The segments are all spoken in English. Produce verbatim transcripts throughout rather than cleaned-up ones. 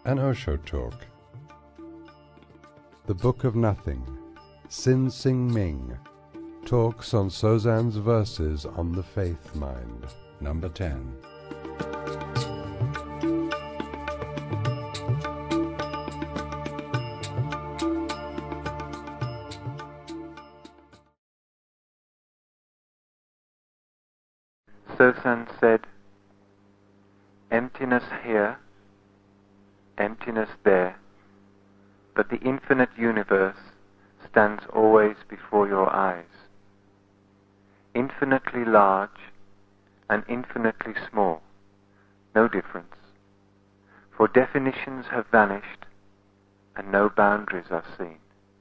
An Osho Talk. The Book of Nothing, Sin Sing Ming, talks on Sozan's verses on the faith mind, number ten. Sozan said, emptiness here, emptiness there, but the infinite universe stands always before your eyes. Infinitely large and infinitely small, no difference, for definitions have vanished and no boundaries are seen.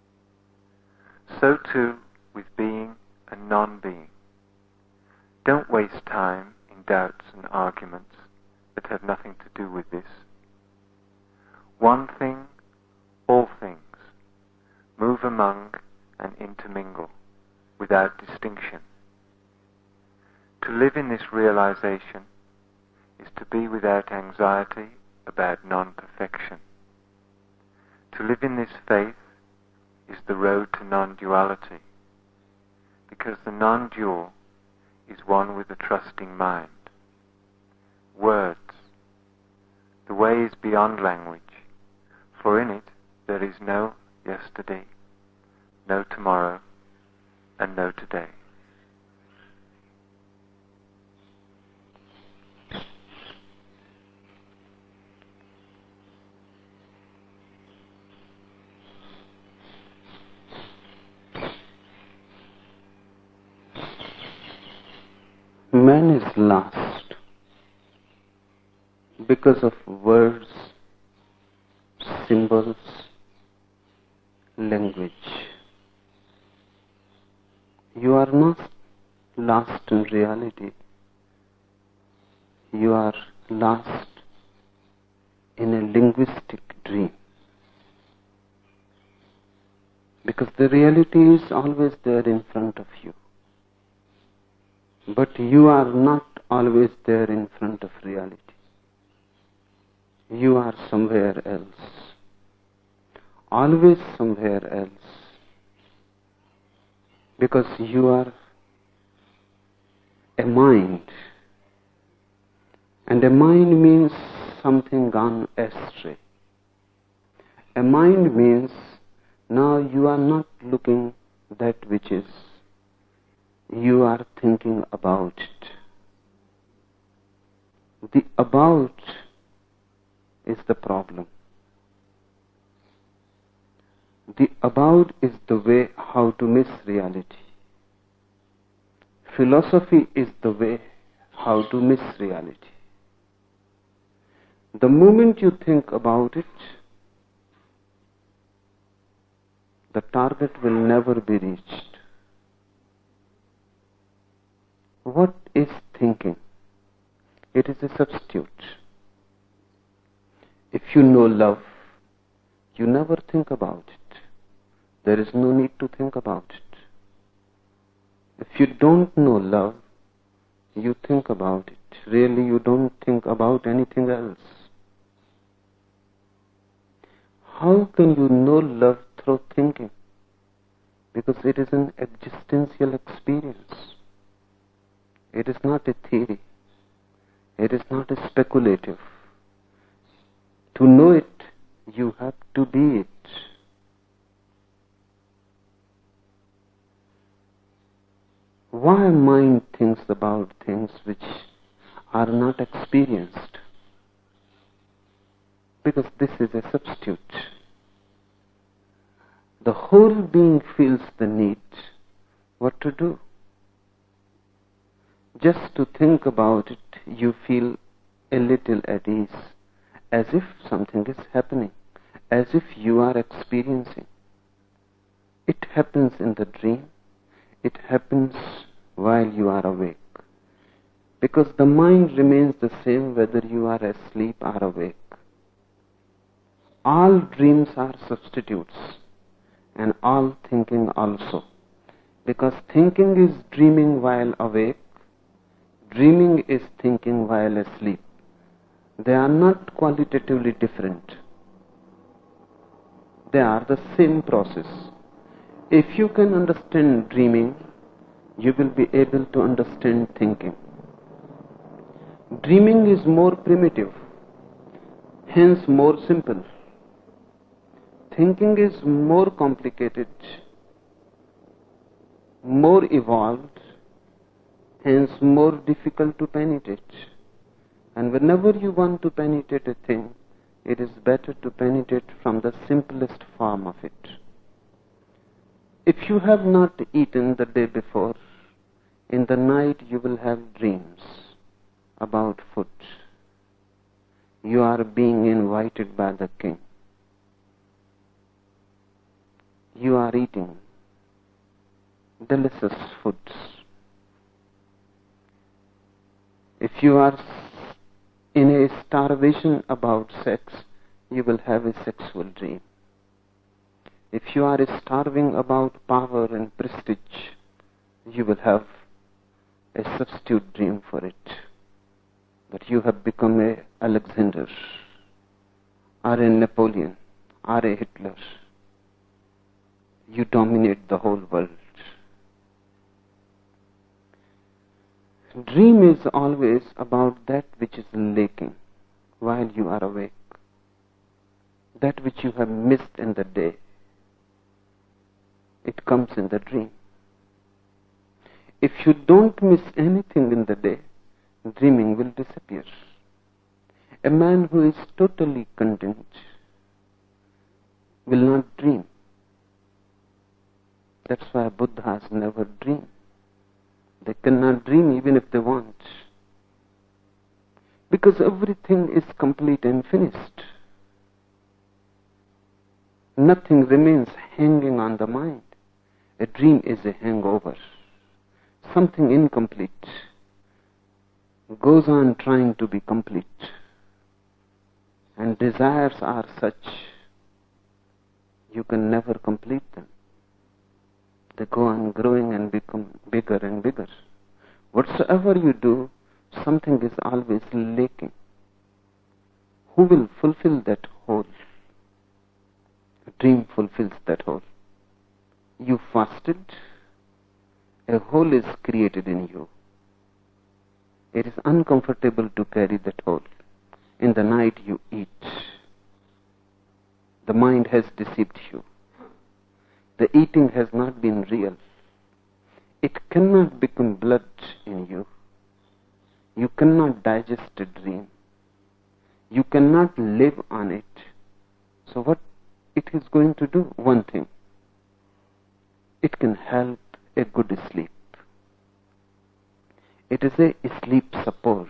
So too with being and non-being. Don't waste time in doubts and arguments that have nothing to do with this. One thing, all things, move among and intermingle without distinction. To live in this realization is to be without anxiety about non-perfection. To live in this faith is the road to non-duality, because the non-dual is one with a trusting mind. Words. The way is beyond language, for in it there is no yesterday, no tomorrow, and no today. Man is lost because of words, symbols, language. You are not lost in reality. You are lost in a linguistic dream. Because the reality is always there in front of you. But you are not always there in front of reality. You are somewhere else. Always somewhere else. Because you are a mind. And a mind means something gone astray. A mind means now you are not looking that which is. You are thinking about it. The about is the problem. The about is the way how to miss reality. Philosophy is the way how to miss reality. The moment you think about it, the target will never be reached. What is thinking? It is a substitute. If you know love, you never think about it. There is no need to think about it. If you don't know love, you think about it. Really, you don't think about anything else. How can you know love through thinking? Because it is an existential experience. It is not a theory. It is not a speculative. To know it, you have to be it. Why mind thinks about things which are not experienced? Because this is a substitute. The whole being feels the need. What to do? Just to think about it, you feel a little at ease, as if something is happening, as if you are experiencing. It happens in the dream, it happens while you are awake. Because the mind remains the same whether you are asleep or awake. All dreams are substitutes, and all thinking also. Because thinking is dreaming while awake, dreaming is thinking while asleep. They are not qualitatively different. They are the same process. If you can understand dreaming, you will be able to understand thinking. Dreaming is more primitive, hence more simple. Thinking is more complicated, more evolved, hence more difficult to penetrate. And whenever you want to penetrate a thing, it is better to penetrate from the simplest form of it. If you have not eaten the day before, in the night you will have dreams about food. You are being invited by the king. You are eating delicious foods. If you are in a starvation about sex, you will have a sexual dream. If you are starving about power and prestige, you will have a substitute dream for it. But you have become a Alexander, or a Napoleon, or a Hitler. You dominate the whole world. Dream is always about that which is lacking while you are awake, that which you have missed in the day. It comes in the dream. If you don't miss anything in the day, dreaming will disappear. A man who is totally content will not dream. That's why Buddhas never dream. They cannot dream even if they want. Because everything is complete and finished. Nothing remains hanging on the mind. A dream is a hangover. Something incomplete goes on trying to be complete. And desires are such, you can never complete them. They go on growing and become bigger and bigger. Whatsoever you do, something is always lacking. Who will fulfill that hole? A dream fulfills that hole. You fasted, a hole is created in you. It is uncomfortable to carry that hole. In the night you eat. The mind has deceived you. The eating has not been real. It cannot become blood in you. You cannot digest a dream. You cannot live on it. So what it is going to do? One thing. It can help a good sleep. It is a sleep support.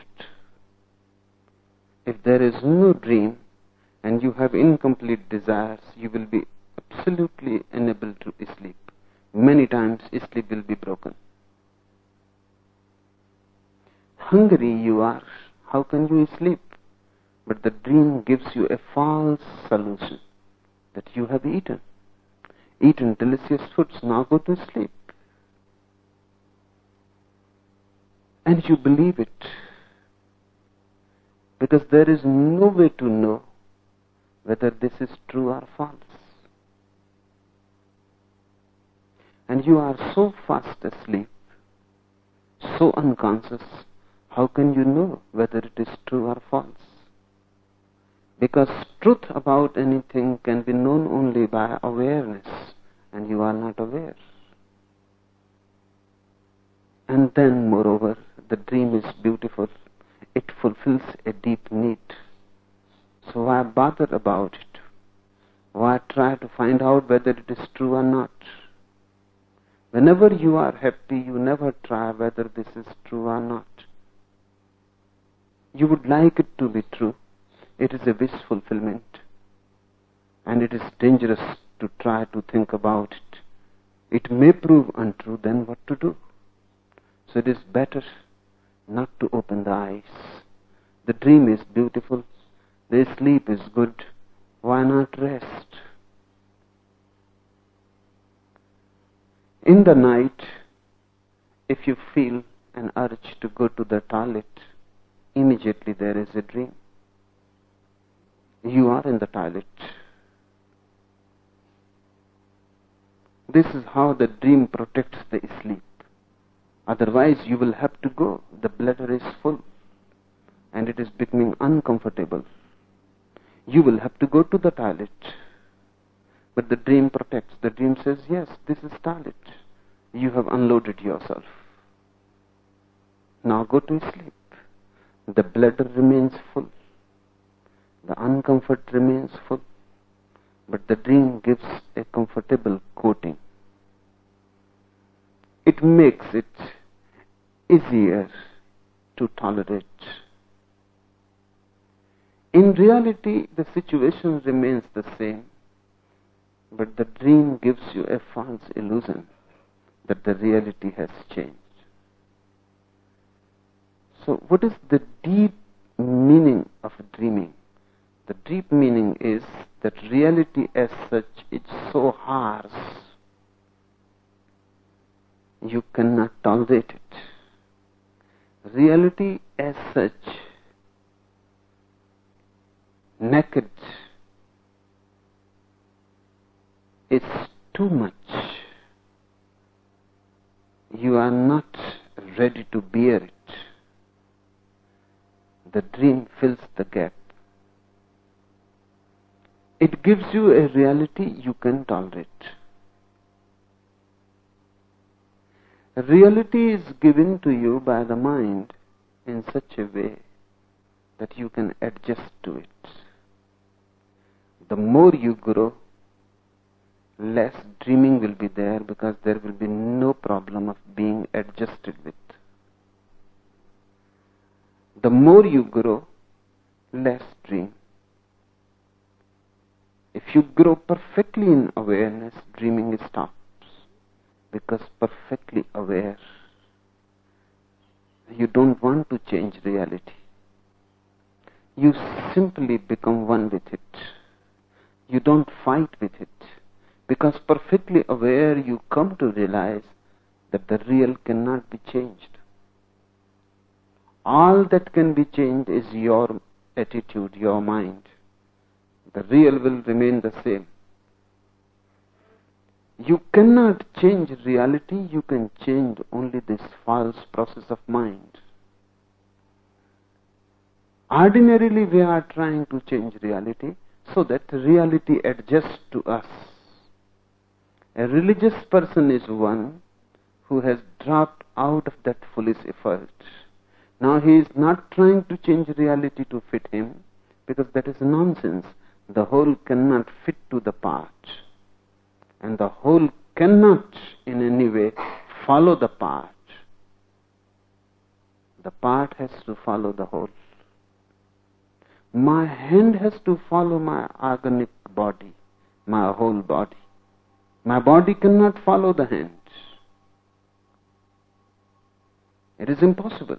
If there is no dream and you have incomplete desires, you will be absolutely unable to sleep. Many times sleep will be broken. Hungry you are, how can you sleep? But the dream gives you a false solution that you have eaten. Eaten delicious foods, now go to sleep. And you believe it. Because there is no way to know whether this is true or false. And you are so fast asleep, so unconscious, how can you know whether it is true or false? Because truth about anything can be known only by awareness, and you are not aware. And then, moreover, the dream is beautiful. It fulfills a deep need. So why bother about it? Why try to find out whether it is true or not? Whenever you are happy, you never try whether this is true or not. You would like it to be true. It is a wish fulfillment. And it is dangerous to try to think about it. It may prove untrue, then what to do? So it is better not to open the eyes. The dream is beautiful. The sleep is good. Why not rest? In the night, if you feel an urge to go to the toilet, immediately there is a dream. You are in the toilet. This is how the dream protects the sleep. Otherwise you will have to go. The bladder is full and it is becoming uncomfortable. You will have to go to the toilet. But the dream protects. The dream says, yes, this is toilet. You have unloaded yourself. Now go to sleep. The bladder remains full. The uncomfort remains full. But the dream gives a comfortable coating. It makes it easier to tolerate. In reality, the situation remains the same, but the dream gives you a false illusion that the reality has changed. So what is the deep meaning of dreaming? The deep meaning is that reality as such is so harsh, you cannot tolerate it. Reality as such, naked, is too much. You are not ready to bear it. The dream fills the gap. It gives you a reality you can tolerate. Reality is given to you by the mind in such a way that you can adjust to it. The more you grow, less dreaming will be there because there will be no problem of being adjusted with. The more you grow, less dream. If you grow perfectly in awareness, dreaming stops. Because perfectly aware, you don't want to change reality. You simply become one with it. You don't fight with it. Because perfectly aware, you come to realize that the real cannot be changed. All that can be changed is your attitude, your mind. The real will remain the same. You cannot change reality, you can change only this false process of mind. Ordinarily we are trying to change reality so that reality adjusts to us. A religious person is one who has dropped out of that foolish effort. Now he is not trying to change reality to fit him, because that is nonsense. The whole cannot fit to the part. And the whole cannot in any way follow the part. The part has to follow the whole. My hand has to follow my organic body, my whole body. My body cannot follow the hand. It is impossible.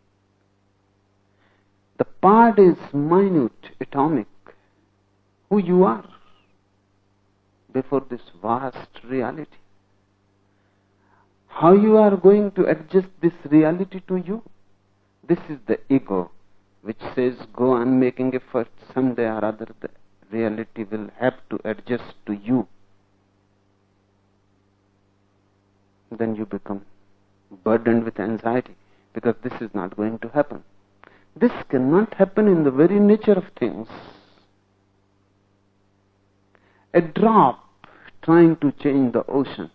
The part is minute, atomic. Who you are before this vast reality. How you are going to adjust this reality to you? This is the ego which says go on making effort, someday or other the reality will have to adjust to you. Then you become burdened with anxiety because this is not going to happen. This cannot happen in the very nature of things. A drop trying to change the ocean.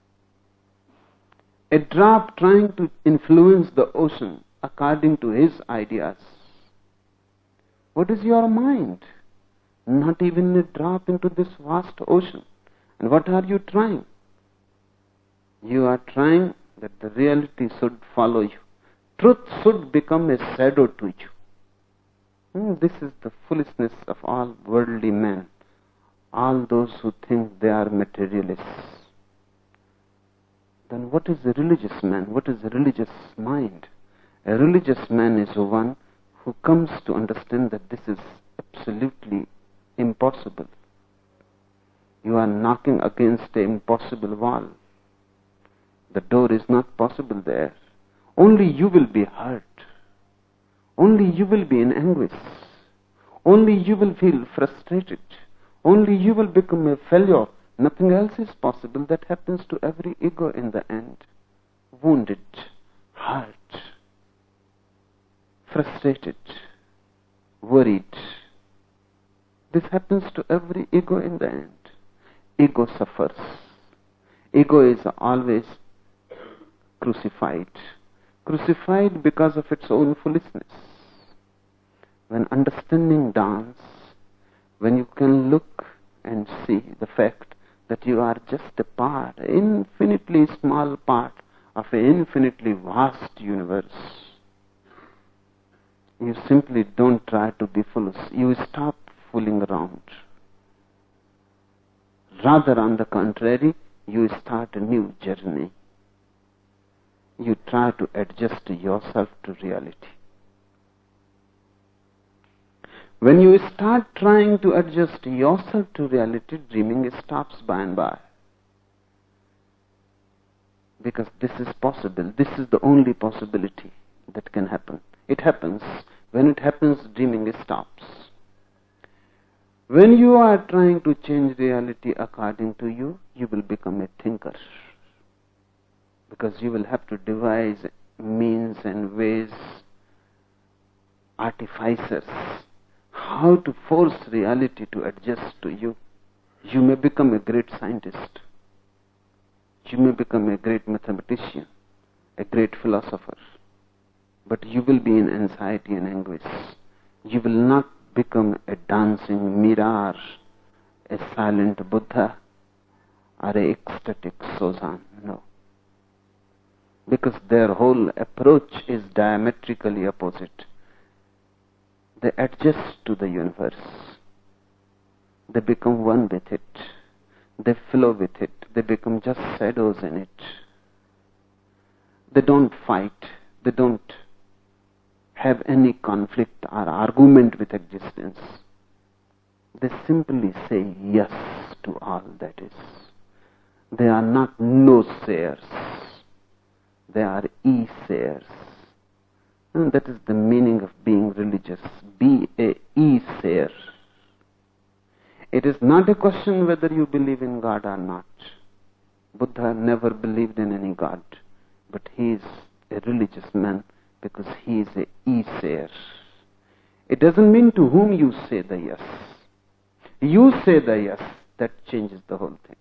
A drop trying to influence the ocean according to his ideas. What is your mind? Not even a drop into this vast ocean. And what are you trying? You are trying that the reality should follow you. Truth should become a shadow to you. Hmm, this is the foolishness of all worldly men. All those who think they are materialists. Then what is a religious man? What is a religious mind? A religious man is one who comes to understand that this is absolutely impossible. You are knocking against an impossible wall. The door is not possible there. Only you will be hurt. Only you will be in anguish. Only you will feel frustrated. Only you will become a failure Nothing else is possible. That happens to every ego in the end. Wounded, hurt, frustrated, worried. This happens to every ego in the end. Ego suffers. Ego is always crucified. Crucified because of its own foolishness. When understanding dawns, when you can look and see the fact that you are just a part, an infinitely small part of an infinitely vast universe, you simply don't try to be foolish. You stop fooling around. Rather, on the contrary, you start a new journey. You try to adjust yourself to reality. When you start trying to adjust yourself to reality, dreaming stops by and by. Because this is possible. This is the only possibility that can happen. It happens. When it happens, dreaming stops. When you are trying to change reality according to you, you will become a thinker. Because you will have to devise means and ways, artificers, how to force reality to adjust to you. You may become a great scientist. You may become a great mathematician, a great philosopher. But you will be in anxiety and anguish. You will not become a dancing mirror, a silent Buddha, or a ecstatic Sozan. No. Because their whole approach is diametrically opposite. They adjust to the universe. They become one with it. They flow with it. They become just shadows in it. They don't fight. They don't have any conflict or argument with existence. They simply say yes to all that is. They are not no-sayers. They are e-sayers. And that is the meaning of being religious. Be a e-sayer. It is not a question whether you believe in God or not. Buddha never believed in any God, but he is a religious man because he is a e-sayer. It doesn't mean to whom you say the yes. You say the yes, that changes the whole thing.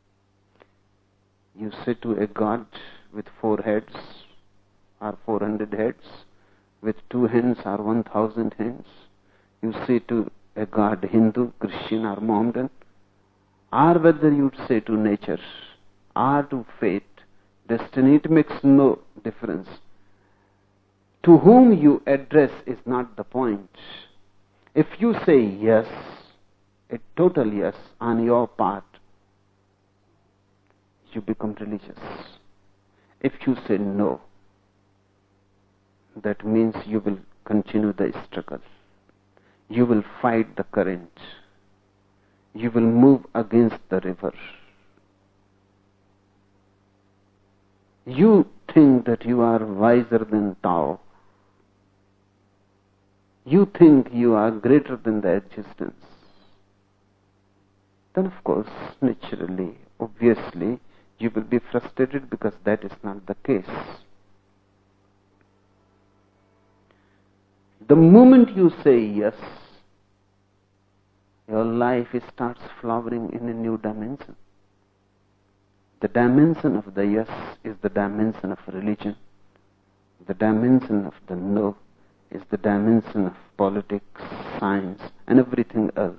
You say to a God with four heads or four hundred heads, with two hands or one thousand hands. You say to a God, Hindu, Christian or Mohammedan, or whether you say to nature or to fate, destiny, it makes no difference. To whom you address is not the point. If you say yes, a total yes on your part, you become religious. If you say no, that means you will continue the struggle. You will fight the current. You will move against the river. You think that you are wiser than Tao. You think you are greater than the existence. Then of course, naturally, obviously, you will be frustrated because that is not the case. The moment you say yes, your life starts flowering in a new dimension. The dimension of the yes is the dimension of religion. The dimension of the no is the dimension of politics, science, and everything else.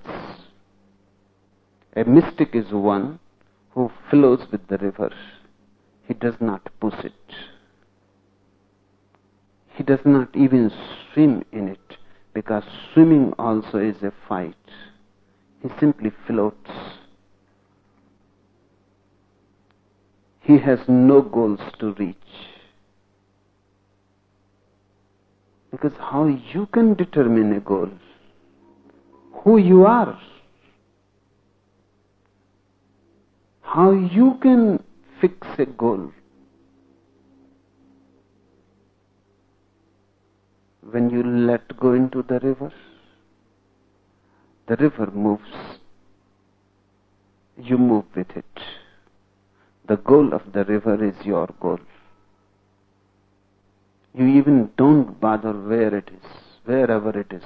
A mystic is one who flows with the river. He does not push it. He does not even swim in it, because swimming also is a fight. He simply floats. He has no goals to reach. Because how you can determine a goal? Who you are? How you can fix a goal? When you let go into the river, the river moves. you move with it. The goal of the river is your goal. You even don't bother where it is, wherever it is.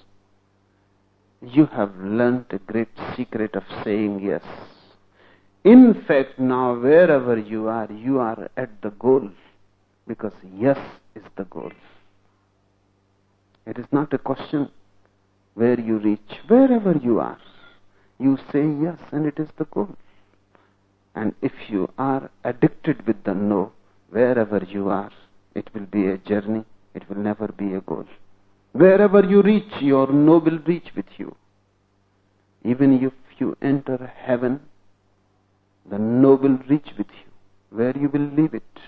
You have learnt a great secret of saying yes. In fact, now wherever you are, you are at the goal, because yes is the goal. It is not a question where you reach. Wherever you are, you say yes, and it is the goal. And if you are addicted with the no, wherever you are, it will be a journey, it will never be a goal. Wherever you reach, your no will reach with you. Even if you enter heaven, the no will reach with you, where you will leave it.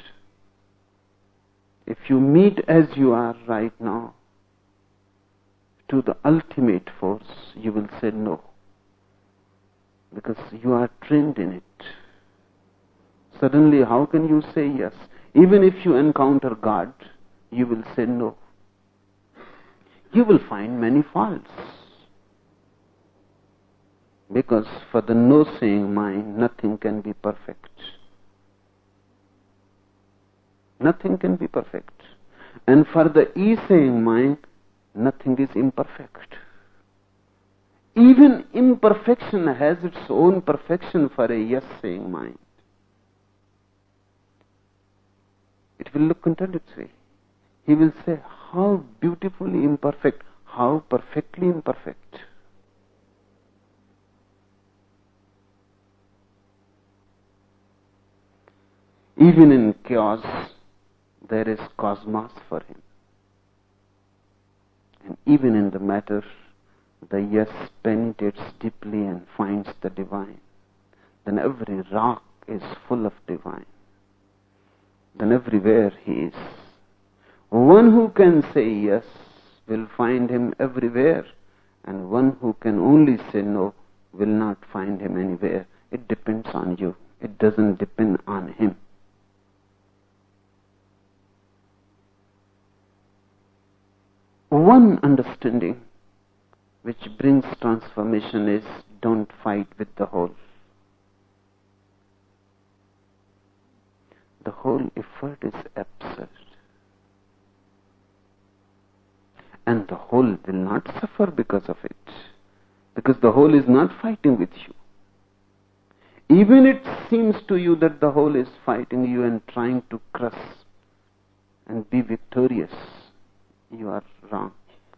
If you meet as you are right now to the ultimate force, you will say no, because you are trained in it. Suddenly, how can you say yes? Even if you encounter God, you will say no. You will find many faults. Because for the no-saying mind, nothing can be perfect. Nothing can be perfect. And for the E-saying mind, nothing is imperfect. Even imperfection has its own perfection for a yes-saying mind. It will look contradictory. He will say, how beautifully imperfect, how perfectly imperfect. Even in chaos, there is cosmos for him. And even in the matter, the yes penetrates deeply and finds the divine. Then every rock is full of divine. Then everywhere he is. One who can say yes will find him everywhere, and one who can only say no will not find him anywhere. It depends on you. It doesn't depend on him. One understanding which brings transformation is, don't fight with the whole. The whole effort is absurd. And the whole will not suffer because of it. Because the whole is not fighting with you. Even it seems to you that the whole is fighting you and trying to crush and be victorious, you are wrong.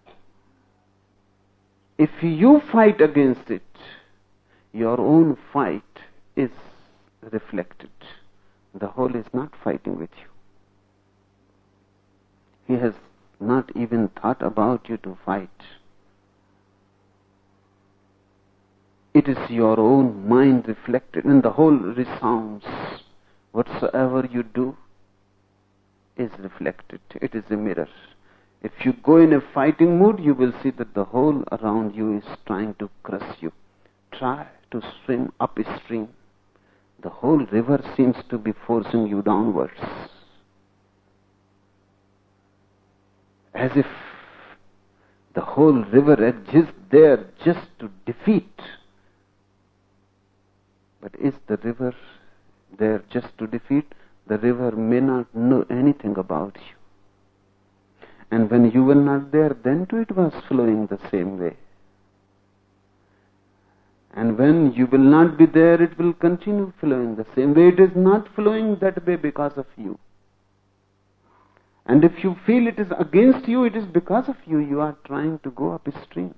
If you fight against it, your own fight is reflected. The whole is not fighting with you. He has not even thought about you to fight. It is your own mind reflected, and the whole resounds. Whatsoever you do is reflected. It is a mirror. If you go in a fighting mood, you will see that the whole around you is trying to crush you. Try to swim upstream. The whole river seems to be forcing you downwards. As if the whole river exists there just to defeat. But is the river there just to defeat? The river may not know anything about you. And when you were not there, then too it was flowing the same way. And when you will not be there, it will continue flowing the same way. It is not flowing that way because of you. And if you feel it is against you, it is because of you. You are trying to go upstream.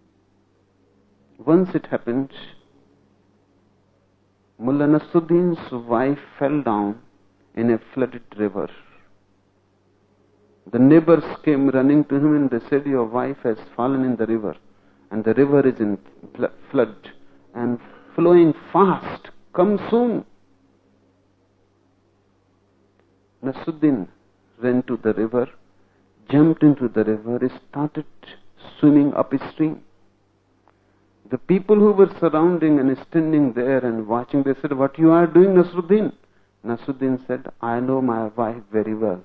Once it happened, Mullah Nasruddin's wife fell down in a flooded river. The neighbors came running to him and they said, your wife has fallen in the river. And the river is in flood and flowing fast. Come soon. Nasruddin ran to the river, jumped into the river, started swimming upstream. The people who were surrounding and standing there and watching, they said, what you are doing, Nasruddin? Nasruddin said, I know my wife very well.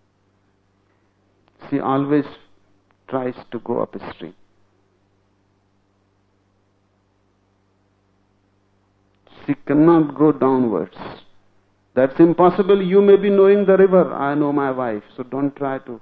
She always tries to go upstream. She cannot go downwards. That's impossible. You may be knowing the river. I know my wife, so don't try to.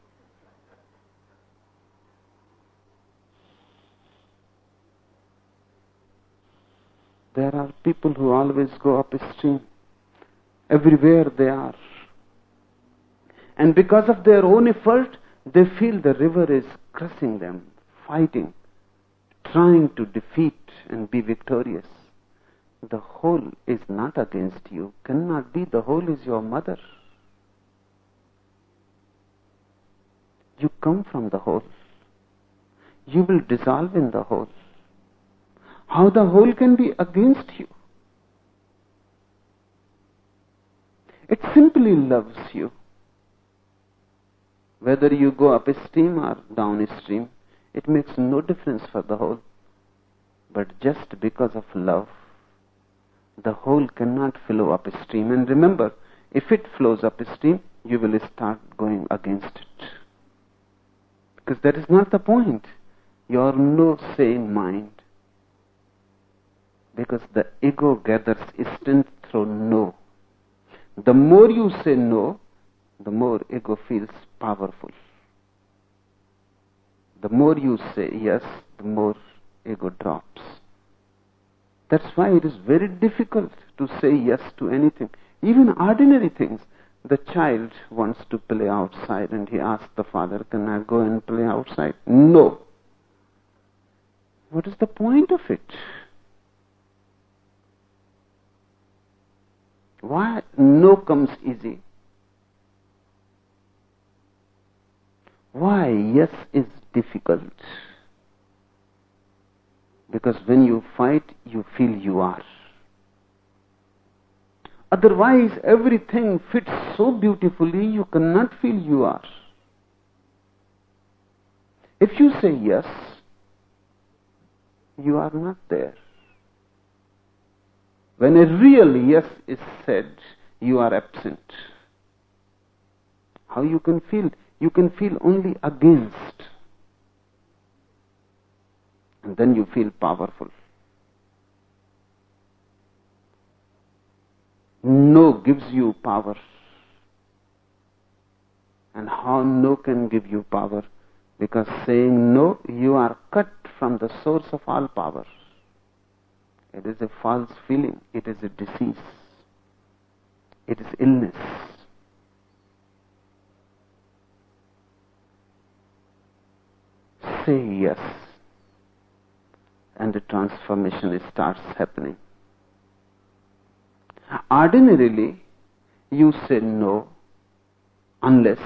There are people who always go upstream. Everywhere they are. And because of their own effort, they feel the river is crushing them, fighting, trying to defeat and be victorious. The whole is not against you, cannot be. The whole is your mother. You come from the whole. You will dissolve in the whole. How the whole can be against you? It simply loves you. Whether you go upstream or downstream, it makes no difference for the whole. But just because of love, the whole cannot flow upstream. And remember, if it flows upstream, you will start going against it. Because that is not the point. You are no sane mind. Because the ego gathers strength through no. The more you say no, the more ego feels powerful. The more you say yes, the more ego drops. That's why it is very difficult to say yes to anything. Even ordinary things. The child wants to play outside and he asks the father, can I go and play outside? No. What is the point of it? Why no comes easy? Why yes is difficult? Because when you fight, you feel you are. Otherwise, everything fits so beautifully, you cannot feel you are. If you say yes, you are not there. When a real yes is said, you are absent. How you can feel? You can feel only against. And then you feel powerful. No gives you power. And how no can give you power? Because saying no, you are cut from the source of all power. It is a false feeling. It is a disease. It is illness. Say yes. And the transformation starts happening. Ordinarily, you say no unless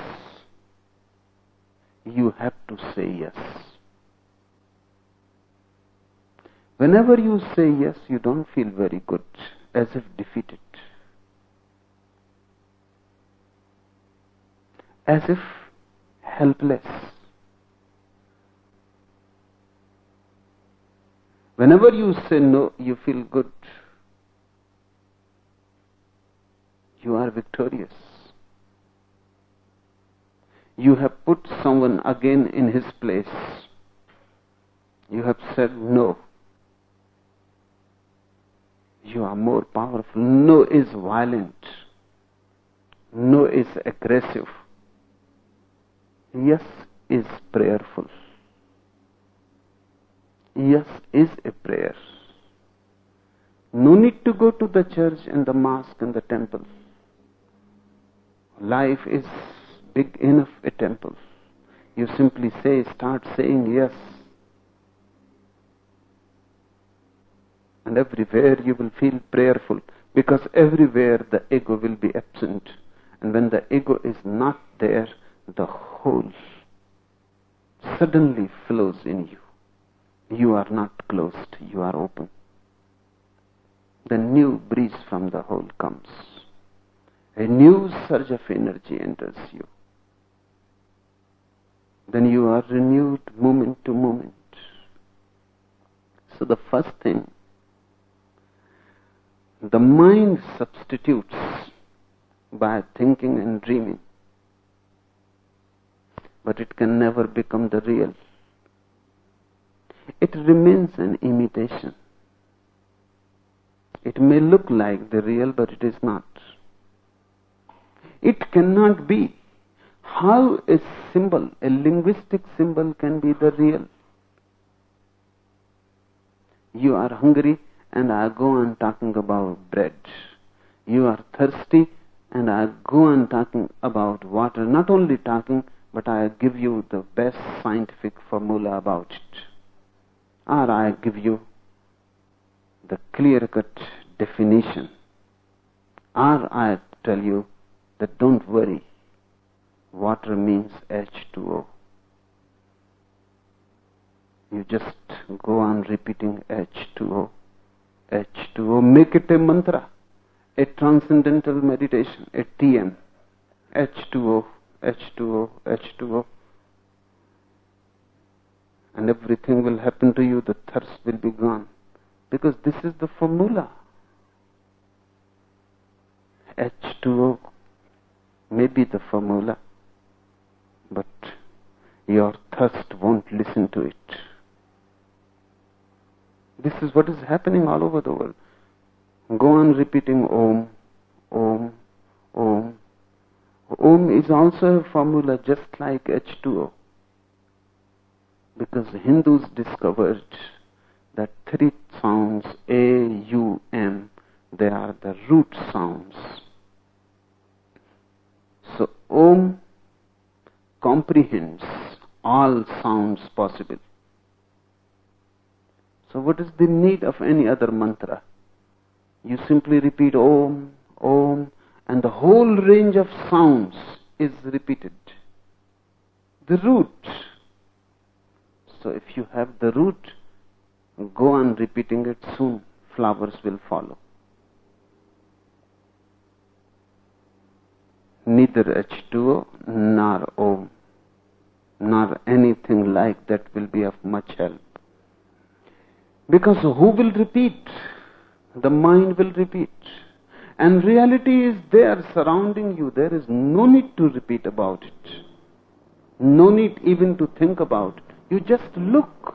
you have to say yes. Whenever you say yes, you don't feel very good, as if defeated. As if helpless. Whenever you say no, you feel good. You are victorious. You have put someone again in his place. You have said no. You are more powerful. No is violent. No is aggressive. Yes is prayerful. Yes is a prayer. No need to go to the church and the mosque and the temple. Life is big enough a temple. You simply say, start saying yes. And everywhere you will feel prayerful, because everywhere the ego will be absent. And when the ego is not there, the whole suddenly flows in you. You are not closed, you are open. The new breeze from the whole comes. A new surge of energy enters you. Then you are renewed moment to moment. So the first thing, the mind substitutes by thinking and dreaming. But it can never become the real. It remains an imitation. It may look like the real, but it is not. It cannot be. How a symbol, a linguistic symbol, can be the real? You are hungry and I go on talking about bread. You are thirsty and I go on talking about water. Not only talking, but I give you the best scientific formula about it. Or I give you the clear-cut definition. Or I tell you that don't worry, water means H two O. You just go on repeating H two O, H two O. Make it a mantra, a transcendental meditation, a T M. H two O, H two O, H two O. And everything will happen to you, the thirst will be gone. Because this is the formula. H two O may be the formula, but your thirst won't listen to it. This is what is happening all over the world. Go on repeating Om, Om, Om. Om is also a formula just like H two O. Because the Hindus discovered that three sounds, A, U, M, they are the root sounds. So Om comprehends all sounds possible. So what is the need of any other mantra? You simply repeat Om, Om, and the whole range of sounds is repeated. The root. So if you have the root, go on repeating it, soon flowers will follow. Neither H two O nor Om, nor anything like that will be of much help. Because who will repeat? The mind will repeat. And reality is there surrounding you. There is no need to repeat about it. No need even to think about it. You just look.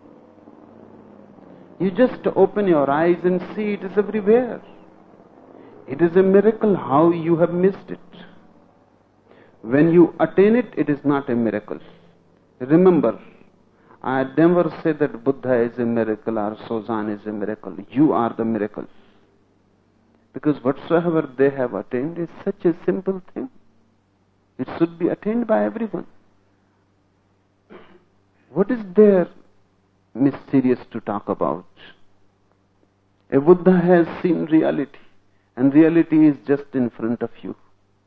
You just open your eyes and see it is everywhere. It is a miracle how you have missed it. When you attain it, it is not a miracle. Remember, I never say that Buddha is a miracle or Sozan is a miracle. You are the miracle. Because whatsoever they have attained is such a simple thing. It should be attained by everyone. What is there mysterious to talk about? A Buddha has seen reality, and reality is just in front of you.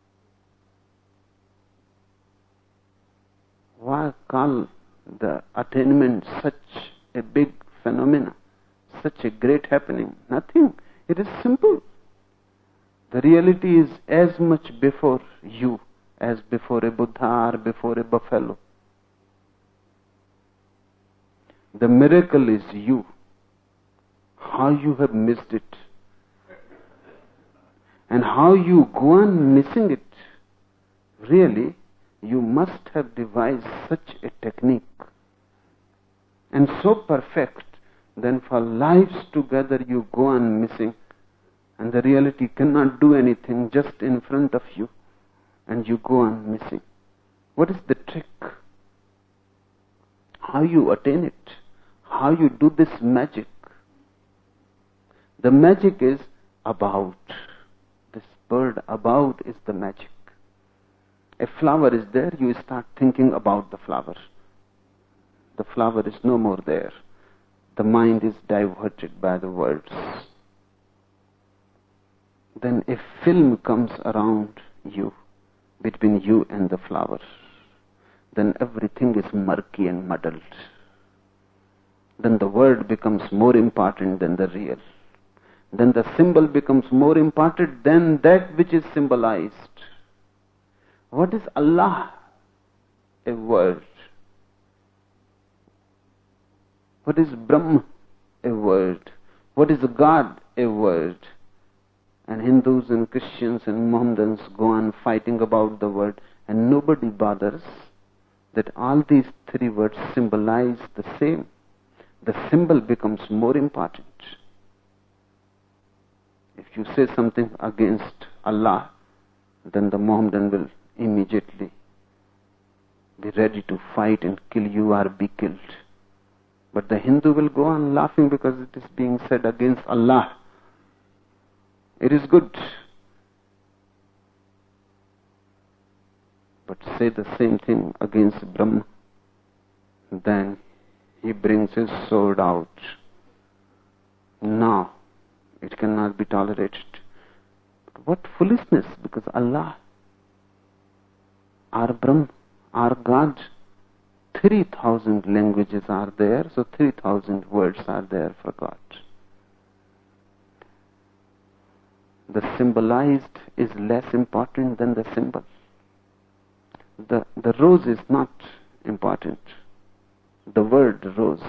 Why call the attainment such a big phenomena, such a great happening? Nothing. It is simple. The reality is as much before you as before a Buddha or before a buffalo. The miracle is you. How you have missed it. And how you go on missing it. Really, you must have devised such a technique. And so perfect, then for lives together you go on missing. And the reality cannot do anything just in front of you. And you go on missing. What is the trick? How you attain it? How you do this magic? The magic is about. This word about is the magic. A flower is there, you start thinking about the flower. The flower is no more there. The mind is diverted by the words. Then a film comes around you, between you and the flower. Then everything is murky and muddled. Then the word becomes more important than the real. Then the symbol becomes more important than that which is symbolized. What is Allah? A word. What is Brahma? A word. What is God? A word. And Hindus and Christians and Mohammedans go on fighting about the word, and nobody bothers that all these three words symbolize the same. The symbol becomes more important. If you say something against Allah, then the Mohammedan will immediately be ready to fight and kill you or be killed. But the Hindu will go on laughing because it is being said against Allah. It is good. But say the same thing against Brahma, then he brings his sword out. Now, it cannot be tolerated. But what foolishness, because Allah, our Brahma, our God, three thousand languages are there, so three thousand words are there for God. The symbolized is less important than the symbol. The, the rose is not important. The word rose.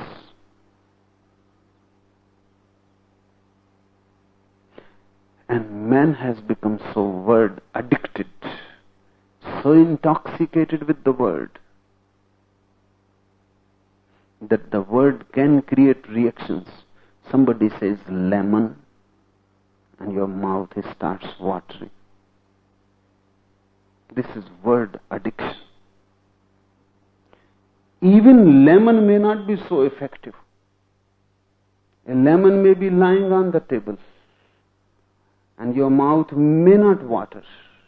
And man has become so word addicted, so intoxicated with the word, that the word can create reactions. Somebody says lemon, and your mouth starts watering. This is word addiction. Even lemon may not be so effective. A lemon may be lying on the table, and your mouth may not water.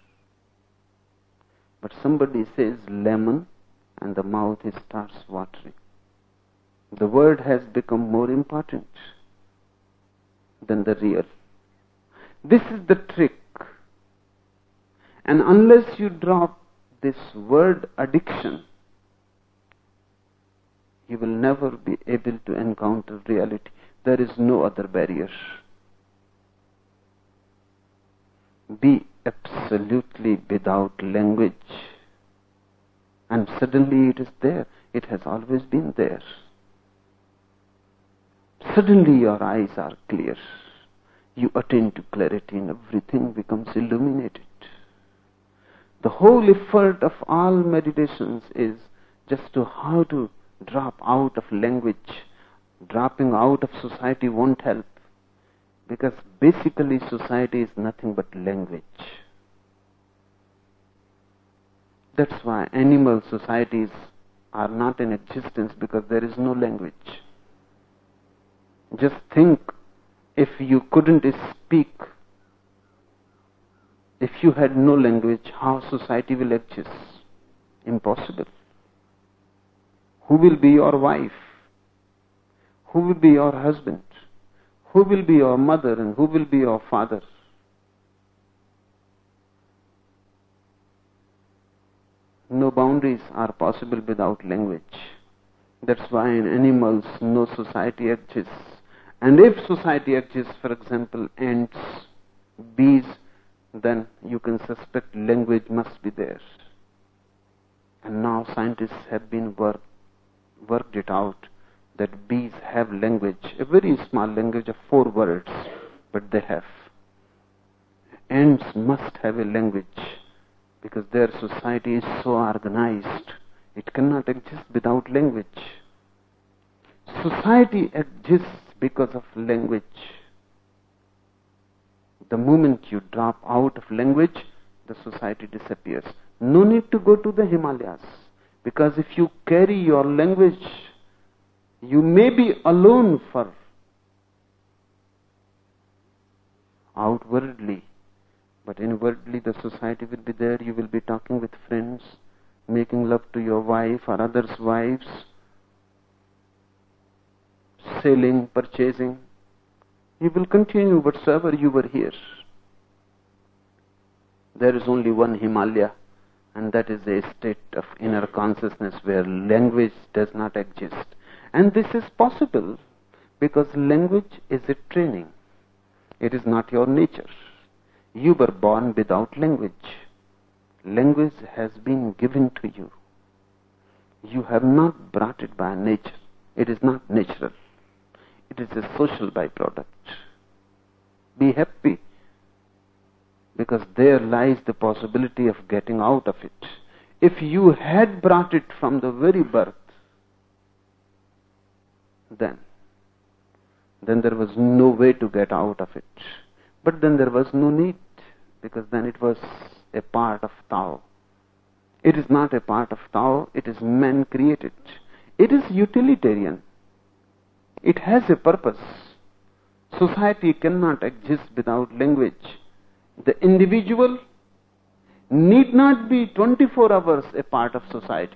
But somebody says lemon, and the mouth starts watering. The word has become more important than the real. This is the trick. And unless you drop this word addiction, you will never be able to encounter reality. There is no other barrier. Be absolutely without language, and suddenly it is there. It has always been there. Suddenly your eyes are clear. You attain to clarity and everything becomes illuminated. The whole effort of all meditations is just to how to drop out of language. Dropping out of society won't help, because basically society is nothing but language. That's why animal societies are not in existence, because there is no language. Just think, if you couldn't speak, if you had no language, how society will exist? Impossible. Who will be your wife? Who will be your husband? Who will be your mother and who will be your father? No boundaries are possible without language. That's why in animals no society exists. And if society exists, for example, ants, bees, then you can suspect language must be there. And now scientists have been work, worked it out that bees have language, a very small language of four words, but they have. Ants must have a language, because their society is so organized, it cannot exist without language. Society exists because of language. The moment you drop out of language, the society disappears. No need to go to the Himalayas, because if you carry your language, you may be alone for outwardly, but inwardly the society will be there. You will be talking with friends, making love to your wife or others' wives, selling, purchasing. You will continue whatsoever you were here. There is only one Himalaya, and that is a state of inner consciousness where language does not exist. And this is possible because language is a training. It is not your nature. You were born without language. Language has been given to you. You have not brought it by nature. It is not natural. It is a social byproduct. Be happy, because there lies the possibility of getting out of it. If you had brought it from the very birth, then, then there was no way to get out of it. But then there was no need, because then it was a part of Tao. It is not a part of Tao, it is man created. It is utilitarian. It has a purpose. Society cannot exist without language. The individual need not be twenty-four hours a part of society.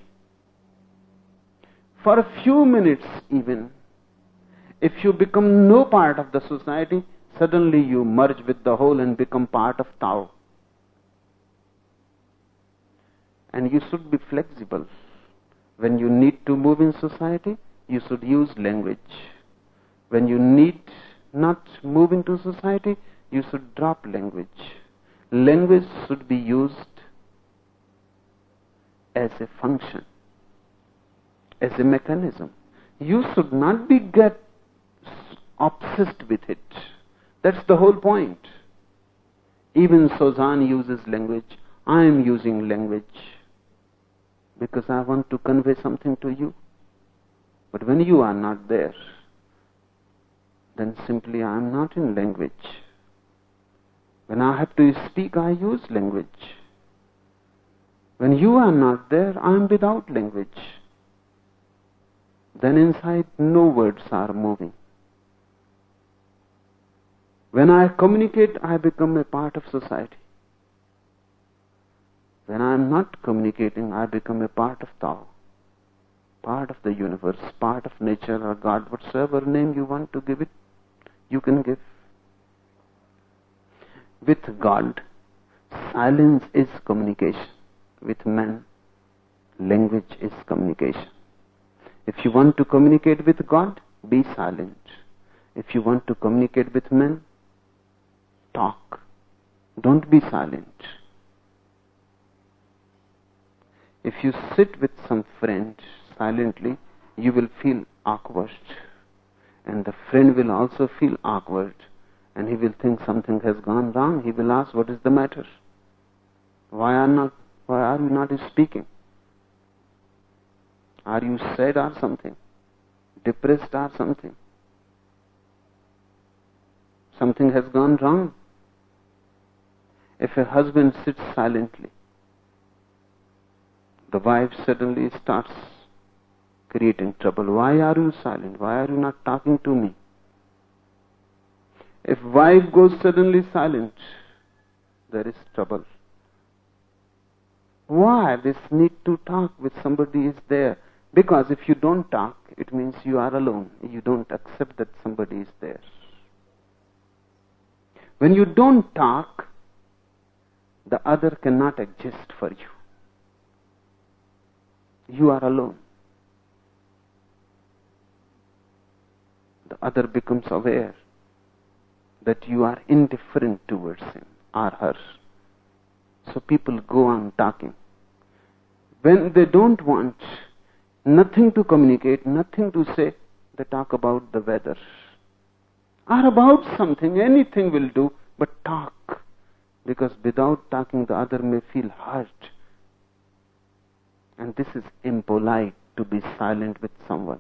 For a few minutes even, if you become no part of the society, suddenly you merge with the whole and become part of Tao. And you should be flexible. When you need to move in society, you should use language. When you need not move into society, you should drop language. Language should be used as a function, as a mechanism. You should not be get obsessed with it. That's the whole point. Even Sozan uses language. I am using language because I want to convey something to you. But when you are not there, then simply I am not in language. When I have to speak, I use language. When you are not there, I am without language. Then inside, no words are moving. When I communicate, I become a part of society. When I am not communicating, I become a part of Tao, part of the universe, part of nature or God, whatsoever name you want to give it, you can give. With God, silence is communication. With man, language is communication. If you want to communicate with God, be silent. If you want to communicate with men, talk. Don't be silent. If you sit with some friend silently, you will feel awkward. And the friend will also feel awkward. And he will think something has gone wrong. He will ask, what is the matter? Why are not, why are you not speaking? Are you sad or something? Depressed or something? Something has gone wrong. If a husband sits silently, the wife suddenly starts creating trouble. Why are you silent? Why are you not talking to me? If wife goes suddenly silent, there is trouble. Why this need to talk with somebody is there? Because if you don't talk, it means you are alone. You don't accept that somebody is there. When you don't talk, the other cannot exist for you. You are alone. The other becomes aware that you are indifferent towards him or her. So people go on talking. When they don't want nothing to communicate, nothing to say, they talk about the weather. Or about something, anything will do, but talk. Because without talking, the other may feel hurt. And this is impolite to be silent with someone.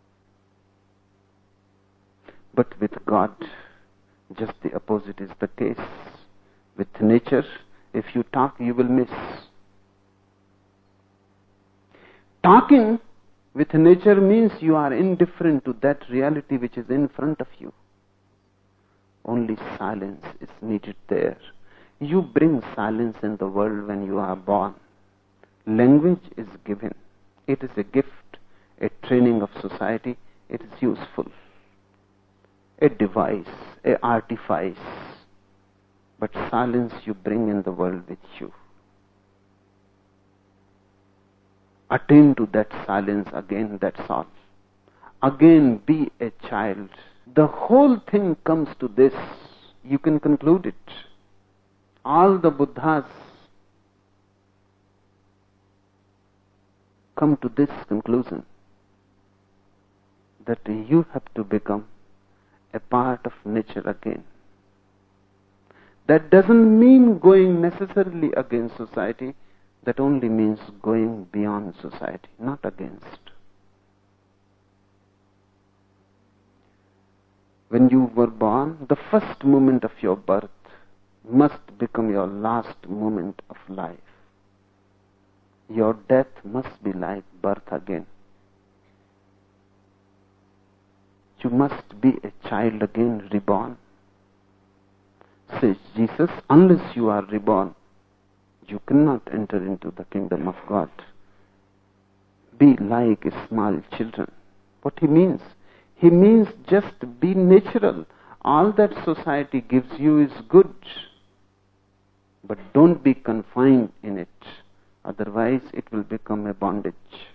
But with God, just the opposite is the case. With nature, if you talk, you will miss. Talking with nature means you are indifferent to that reality which is in front of you. Only silence is needed there. You bring silence in the world when you are born. Language is given. It is a gift, a training of society. It is useful. A device, a artifice. But silence you bring in the world with you. Attain to that silence again, that's all. Again be a child. The whole thing comes to this. You can conclude it. All the Buddhas come to this conclusion, that you have to become a part of nature again. That doesn't mean going necessarily against society. That only means going beyond society, not against. When you were born, the first moment of your birth must become your last moment of life. Your death must be like birth again. You must be a child again, reborn. Says Jesus, unless you are reborn, you cannot enter into the kingdom of God. Be like small children. What he means? He means just be natural. All that society gives you is good. But don't be confined in it. Otherwise it will become a bondage.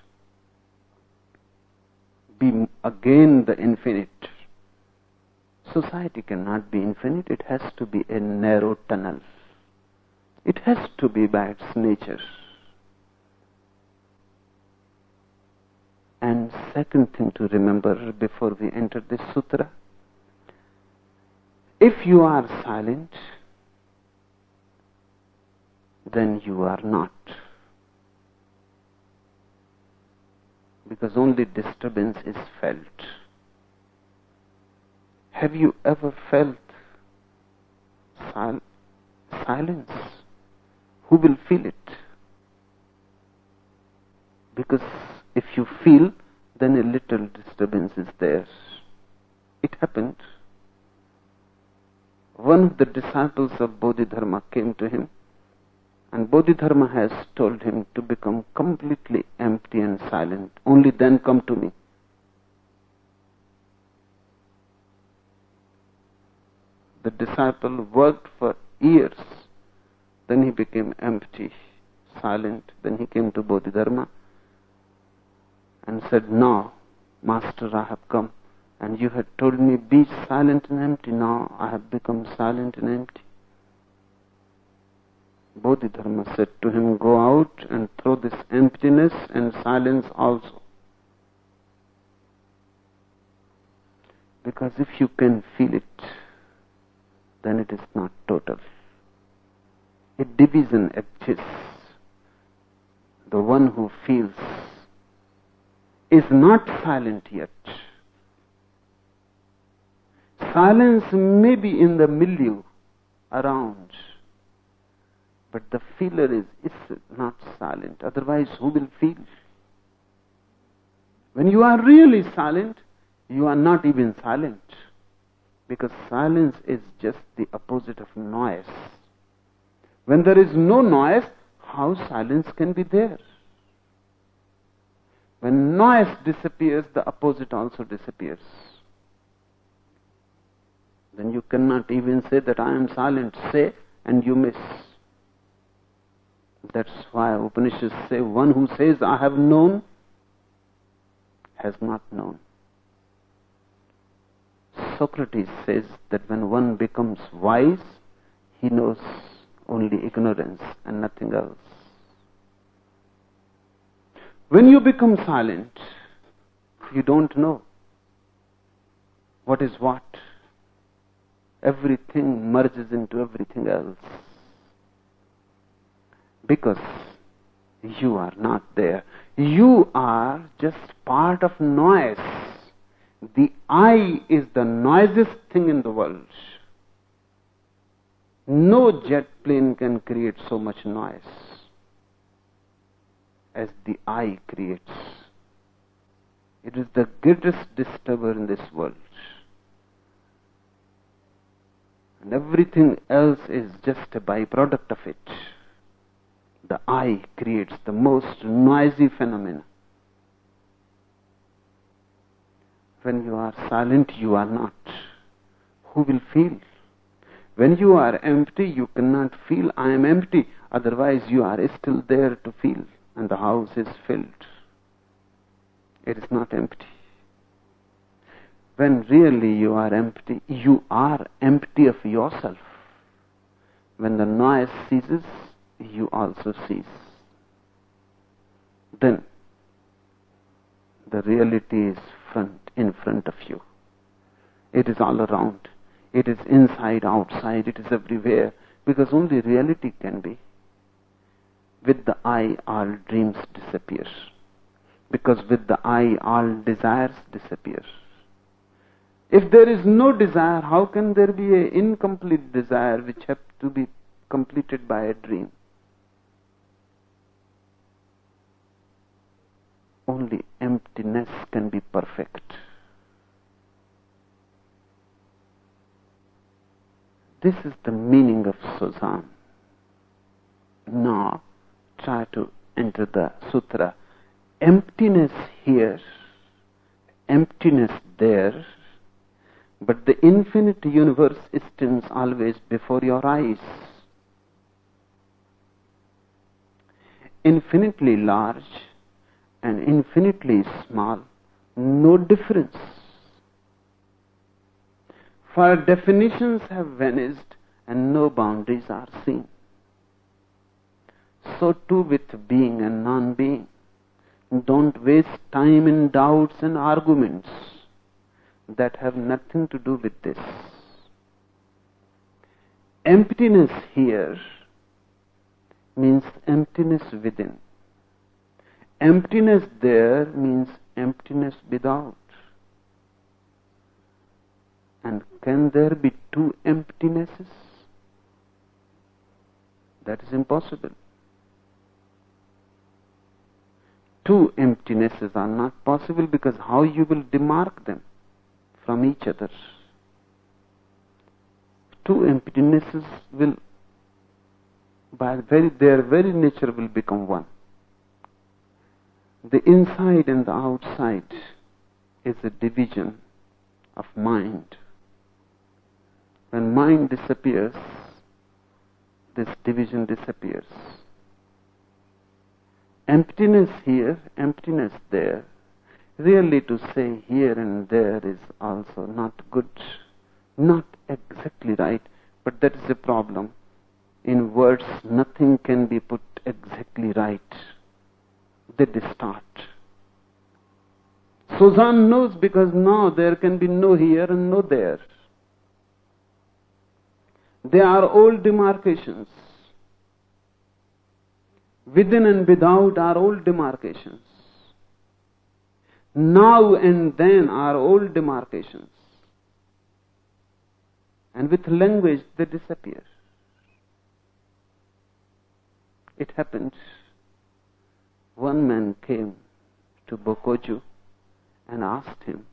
Be again the infinite. Society cannot be infinite. It has to be a narrow tunnel. It has to be by its nature. And second thing to remember before we enter this sutra, if you are silent, then you are not. Because only disturbance is felt. Have you ever felt sil- silence? Who will feel it? Because if you feel, then a little disturbance is there. It happened. One of the disciples of Bodhidharma came to him, and Bodhidharma has told him to become completely empty and silent. Only then come to me. The disciple worked for years. Then he became empty, silent. Then he came to Bodhidharma and said, "Now, Master, I have come, and you had told me be silent and empty. Now I have become silent and empty." Bodhidharma said to him, "Go out and throw this emptiness and silence also. Because if you can feel it, then it is not total. A division exists. The one who feels is not silent yet. Silence may be in the milieu around, but the feeler is, is not silent. Otherwise, who will feel? When you are really silent, you are not even silent. Because silence is just the opposite of noise. When there is no noise, how silence can be there? When noise disappears, the opposite also disappears. Then you cannot even say that I am silent. Say, and you miss. That's why Upanishads say, one who says I have known, has not known. Socrates says that when one becomes wise, he knows only ignorance and nothing else. When you become silent, you don't know what is what. Everything merges into everything else. Because you are not there. You are just part of noise. The I is the noisiest thing in the world. No jet plane can create so much noise as the I creates. It is the greatest disturber in this world. And everything else is just a byproduct of it. The I creates the most noisy phenomena. When you are silent, you are not. Who will feel? When you are empty, you cannot feel I am empty. Otherwise, you are still there to feel. And the house is filled. It is not empty. When really you are empty, you are empty of yourself. When the noise ceases, you also cease. Then, the reality is front in front of you. It is all around. It is inside, outside, it is everywhere. Because only reality can be. With the I, all dreams disappear. Because with the I, all desires disappear. If there is no desire, how can there be an incomplete desire which has to be completed by a dream? Only emptiness can be perfect. This is the meaning of Sozan. Now, try to enter the sutra. Emptiness here, emptiness there, but the infinite universe stands always before your eyes. Infinitely large and infinitely small, no difference. For definitions have vanished and no boundaries are seen. So too with being and non-being. Don't waste time in doubts and arguments that have nothing to do with this. Emptiness here means emptiness within. Emptiness there means emptiness without. And can there be two emptinesses? That is impossible. Two emptinesses are not possible, because how you will demark them from each other? Two emptinesses will, by very, their very nature, will become one. The inside and the outside is a division of mind. When mind disappears, this division disappears. Emptiness here, emptiness there. Really to say here and there is also not good, not exactly right, but that is a problem. In words, nothing can be put exactly right. They distort. Sozan knows, because now there can be no here and no there. They are all demarcations. Within and without are all demarcations. Now and then are all demarcations. And with language they disappear. It happened. One man came to Bokoju and asked him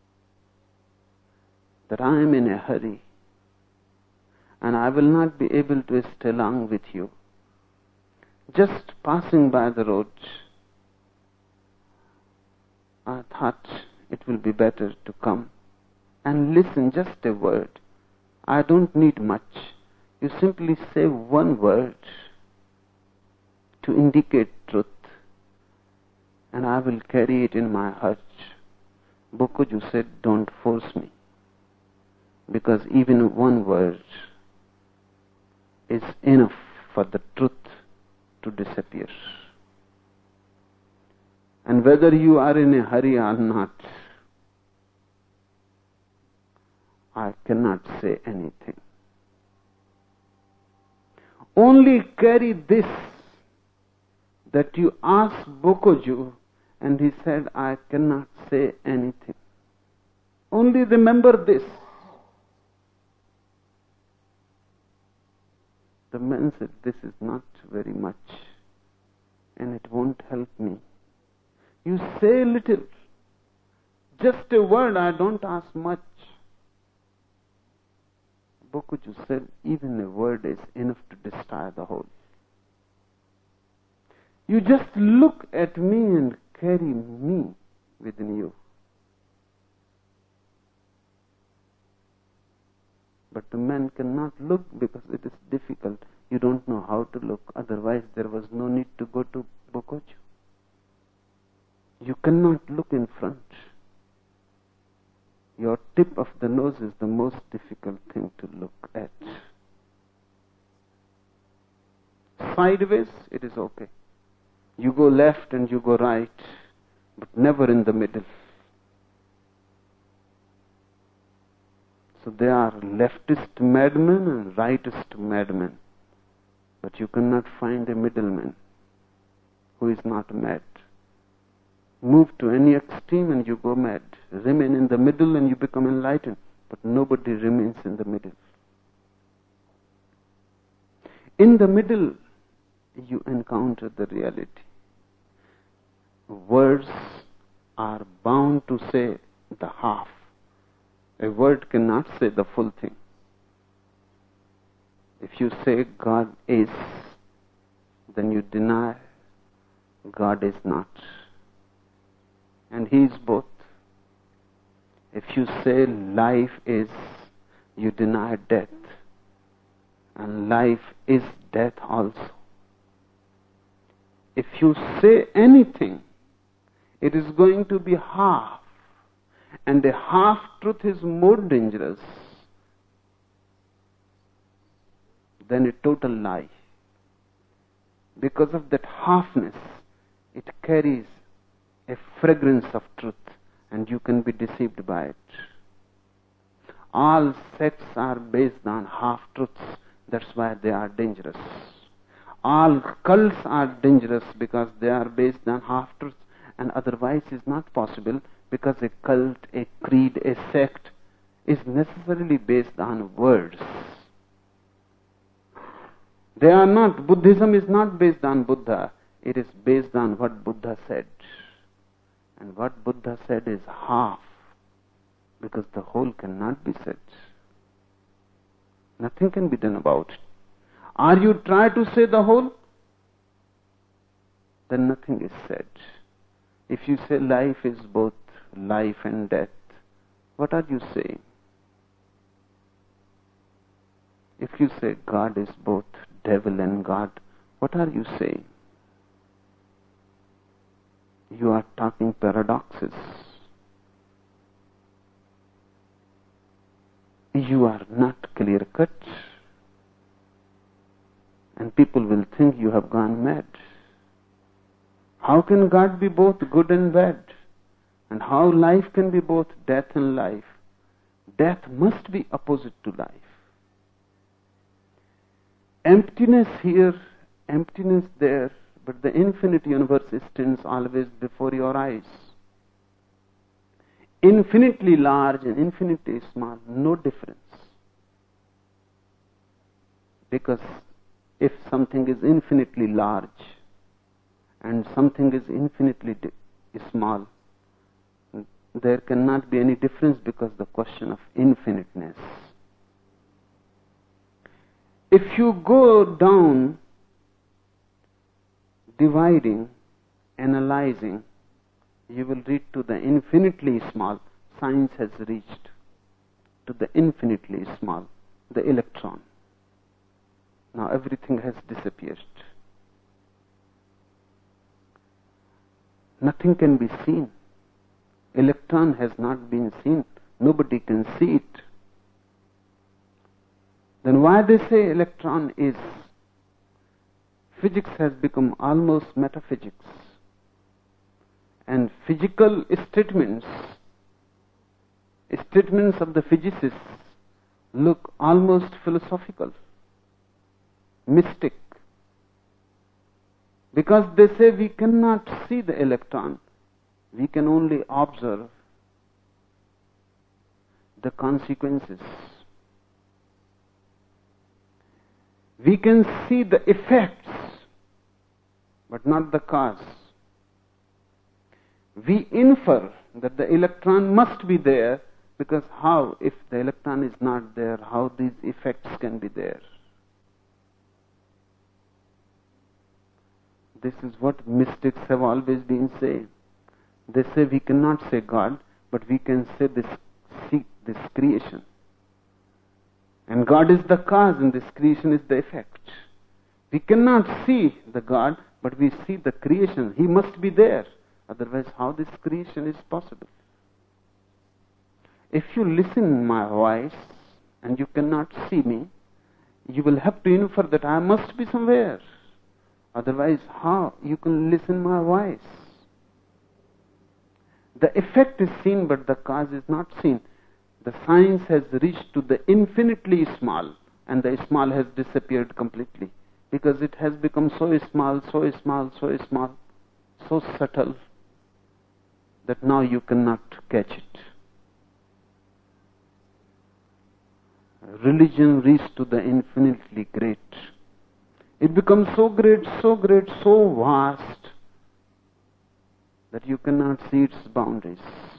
that I am in a hurry and I will not be able to stay long with you. Just passing by the road, I thought it will be better to come and listen just a word. I don't need much. You simply say one word to indicate truth, and I will carry it in my heart. Bokoju said, don't force me, because even one word is enough for the truth to disappear. And whether you are in a hurry or not, I cannot say anything. Only carry this, that you asked Bokoju and he said, I cannot say anything. Only remember this. The man said, this is not very much and it won't help me. You say little, just a word, I don't ask much. Bokoju said, even a word is enough to destroy the whole. You just look at me and carry me within you. But the man cannot look because it is difficult. You don't know how to look. Otherwise there was no need to go to Bokoju. You cannot look in front. Your tip of the nose is the most difficult thing to look at. Sideways, it is okay. You go left and you go right, but never in the middle. So they are leftist madmen and rightist madmen. But you cannot find a middleman who is not mad. Move to any extreme and you go mad. Remain in the middle and you become enlightened. But nobody remains in the middle. In the middle, you encounter the reality. Words are bound to say the half. A word cannot say the full thing. If you say God is, then you deny God is not. And He is both. If you say life is, you deny death. And life is death also. If you say anything, it is going to be half. And a half truth is more dangerous than a total lie. Because of that halfness, it carries a fragrance of truth, and you can be deceived by it. All sects are based on half-truths. That's why they are dangerous. All cults are dangerous because they are based on half-truths, and otherwise is not possible, because a cult, a creed, a sect is necessarily based on words. They are not, Buddhism is not based on Buddha, it is based on what Buddha said. And what Buddha said is half, because the whole cannot be said. Nothing can be done about it. Are you trying to say the whole? Then nothing is said. If you say life is both life and death, what are you saying? If you say God is both devil and God, what are you saying? You are talking paradoxes. You are not clear-cut. And people will think you have gone mad. How can God be both good and bad? And how life can be both death and life? Death must be opposite to life. Emptiness here, emptiness there, but the infinite universe stands always before your eyes. Infinitely large and infinitely small, no difference. Because if something is infinitely large and something is infinitely small, there cannot be any difference, because the question of infiniteness. If you go down dividing, analyzing, you will reach to the infinitely small. Science has reached to the infinitely small, the electron. Now everything has disappeared. Nothing can be seen. Electron has not been seen. Nobody can see it. Then why they say electron is? Physics has become almost metaphysics. And physical statements, statements of the physicists look almost philosophical, mystic. Because they say we cannot see the electron, we can only observe the consequences. We can see the effects, but not the cause. We infer that the electron must be there, because how, if the electron is not there, how these effects can be there? This is what mystics have always been saying. They say we cannot say God, but we can say this, see this creation. And God is the cause and this creation is the effect. We cannot see the God, but we see the creation. He must be there. Otherwise, how this creation is possible? If you listen my voice and you cannot see me, you will have to infer that I must be somewhere. Otherwise, how you can listen my voice? The effect is seen, but the cause is not seen. The science has reached to the infinitely small, and the small has disappeared completely, because it has become so small, so small, so small, so subtle, that now you cannot catch it. Religion reached to the infinitely great. It becomes so great, so great, so vast that you cannot see its boundaries.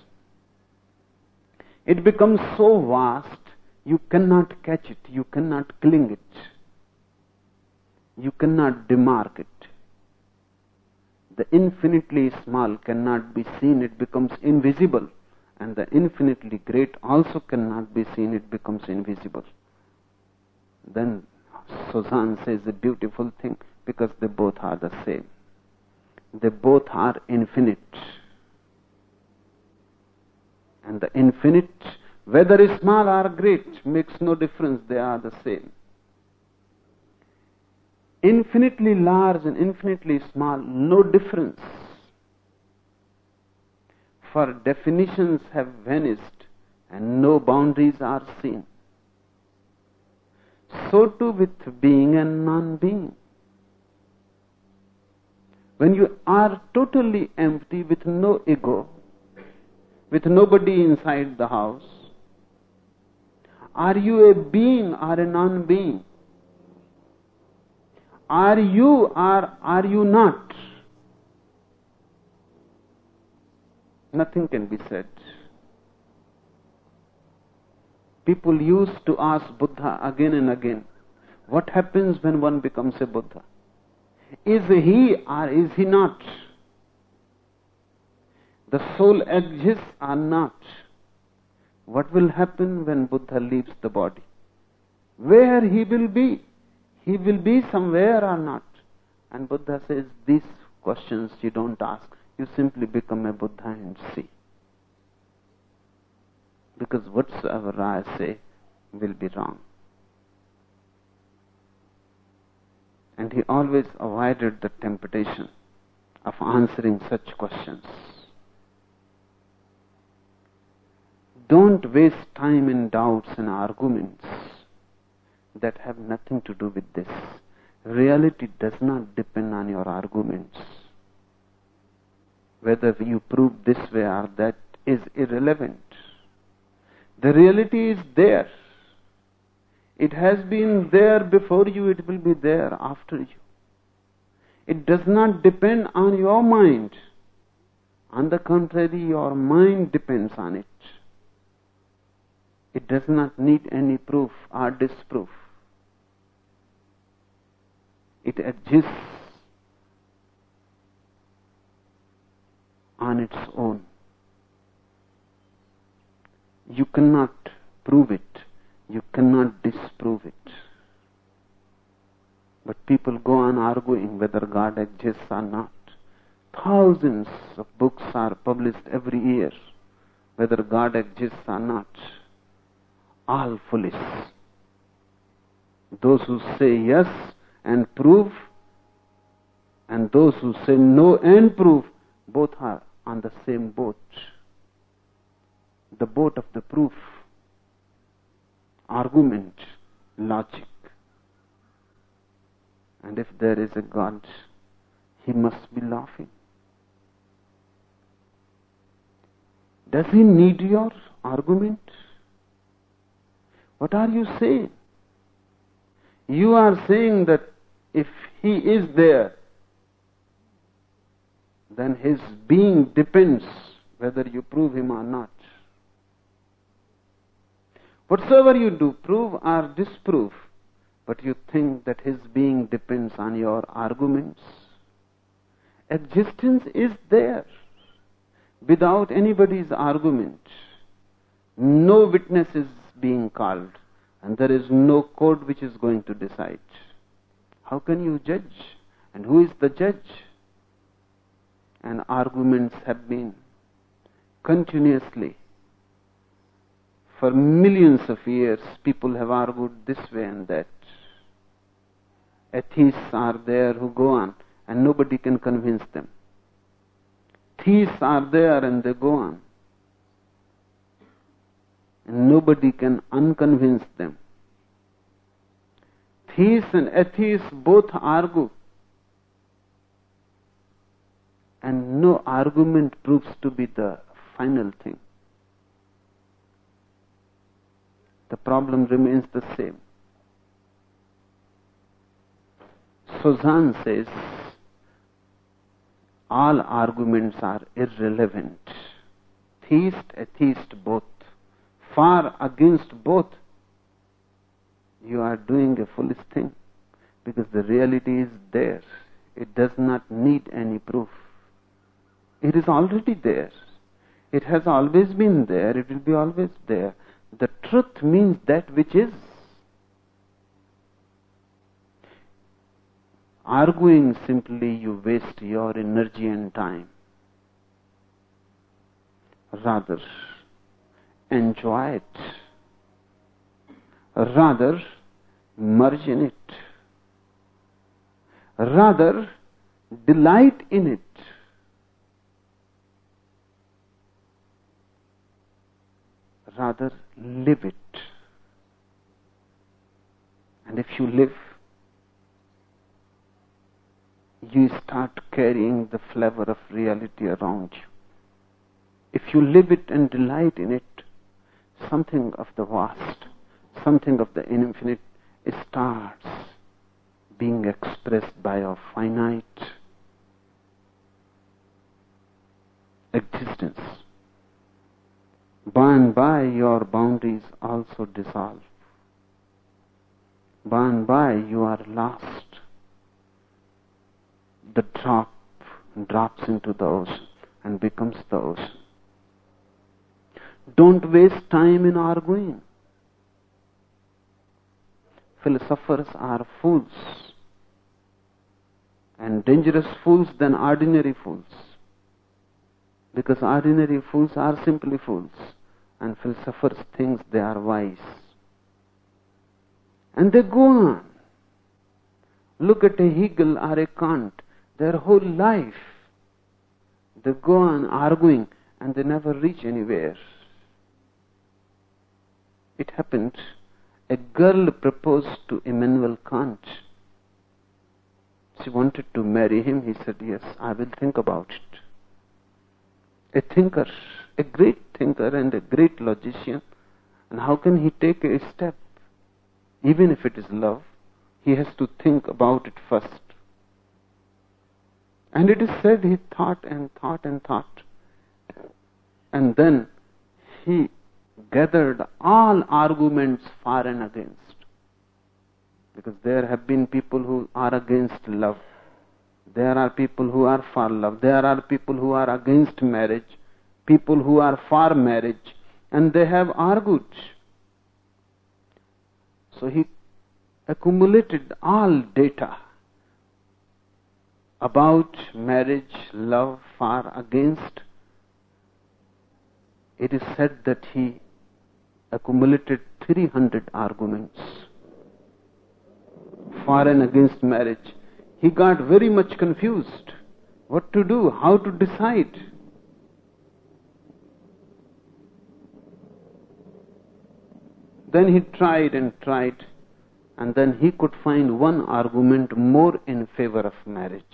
It becomes so vast, you cannot catch it, you cannot cling it, you cannot demark it. The infinitely small cannot be seen, it becomes invisible. And the infinitely great also cannot be seen, it becomes invisible. Then Suzanne says a beautiful thing, because they both are the same. They both are infinite. And the infinite, whether it's small or great, makes no difference, they are the same. Infinitely large and infinitely small, no difference. For definitions have vanished and no boundaries are seen. So too with being and non-being. When you are totally empty with no ego, with nobody inside the house, are you a being or a non-being? Are you or are you not? Nothing can be said. People used to ask Buddha again and again, what happens when one becomes a Buddha? Is he or is he not? The soul exists or not? What will happen when Buddha leaves the body? Where he will be? He will be somewhere or not? And Buddha says, these questions you don't ask. You simply become a Buddha and see. Because whatsoever I say will be wrong. And he always avoided the temptation of answering such questions. Don't waste time in doubts and arguments that have nothing to do with this. Reality does not depend on your arguments. Whether you prove this way or that is irrelevant. The reality is there. It has been there before you, it will be there after you. It does not depend on your mind. On the contrary, your mind depends on it. It does not need any proof or disproof. It exists on its own. You cannot prove it. You cannot disprove it. But people go on arguing whether God exists or not. Thousands of books are published every year, whether God exists or not. All foolish. Those who say yes and prove, and those who say no and prove, both are on the same boat. The boat of the proof, argument, logic. And if there is a God, he must be laughing. Does he need your argument? What are you saying? You are saying that if he is there, then his being depends whether you prove him or not. Whatsoever you do, prove or disprove, but you think that his being depends on your arguments. Existence is there without anybody's argument. No witness is being called, and there is no court which is going to decide. How can you judge? And who is the judge? And arguments have been continuously. For millions of years, people have argued this way and that. Atheists are there who go on, and nobody can convince them. Theists are there and they go on, and nobody can unconvince them. Theists and atheists both argue. and no argument proves to be the final thing. The problem remains the same. Suzanne says, all arguments are irrelevant. Theist, atheist, both. Far against both. You are doing a foolish thing, because the reality is there. It does not need any proof. It is already there. It has always been there. It will be always there. The truth means that which is. Arguing simply, you waste your energy and time. Rather, enjoy it. Rather, merge in it. Rather, delight in it. Rather, live it. And if you live, you start carrying the flavor of reality around you. If you live it and delight in it, something of the vast, something of the infinite starts being expressed by a finite existence. By and by, your boundaries also dissolve. By and by, you are lost. The drop drops into the ocean and becomes the ocean. Don't waste time in arguing. Philosophers are fools, and dangerous fools than ordinary fools, because ordinary fools are simply fools, and philosophers think they are wise. And they go on. Look at a Hegel or a Kant. Their whole life, they go on arguing and they never reach anywhere. It happened. A girl proposed to Immanuel Kant. She wanted to marry him. He said, yes, I will think about it. A thinker, a great thinker and a great logician. And how can he take a step? Even if it is love, he has to think about it first. And it is said he thought and thought and thought. And then he gathered all arguments for and against. Because there have been people who are against love. There are people who are for love. There are people who are against marriage. People who are for marriage. And they have argued. So he accumulated all data about marriage, love, for, against. It is said that he accumulated three hundred arguments for and against marriage. He got very much confused. What to do? How to decide? Then he tried and tried, and then he could find one argument more in favor of marriage.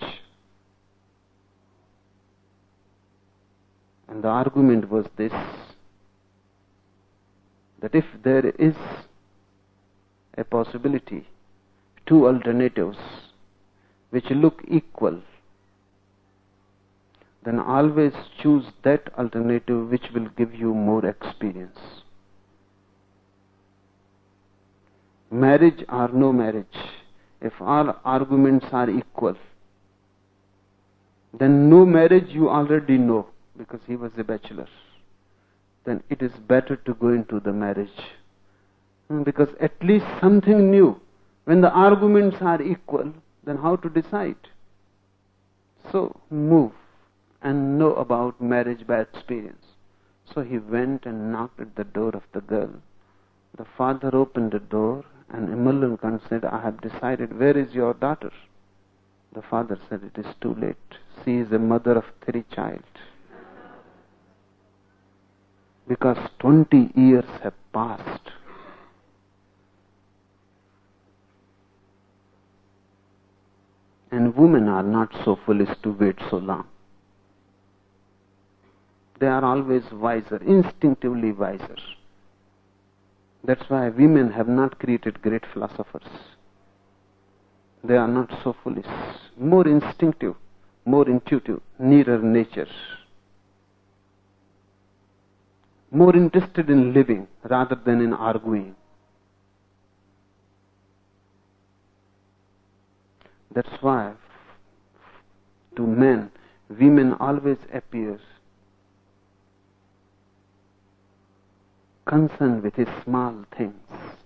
And the argument was this, that if there is a possibility, two alternatives which look equal, then always choose that alternative which will give you more experience. Marriage or no marriage, if all arguments are equal, then no marriage you already know, because he was a bachelor. Then it is better to go into the marriage, because at least something new. When the arguments are equal, then how to decide? So move and know about marriage by experience. So he went and knocked at the door of the girl. The father opened the door, and Immanuel Kant said, I have decided, where is your daughter? The father said, it is too late. She is a mother of three children. Because twenty years have passed. And women are not so foolish to wait so long. They are always wiser, instinctively wiser. That's why women have not created great philosophers. They are not so foolish. More instinctive, more intuitive, nearer nature. More interested in living rather than in arguing. That's why to men, women always appear concerned with his small things,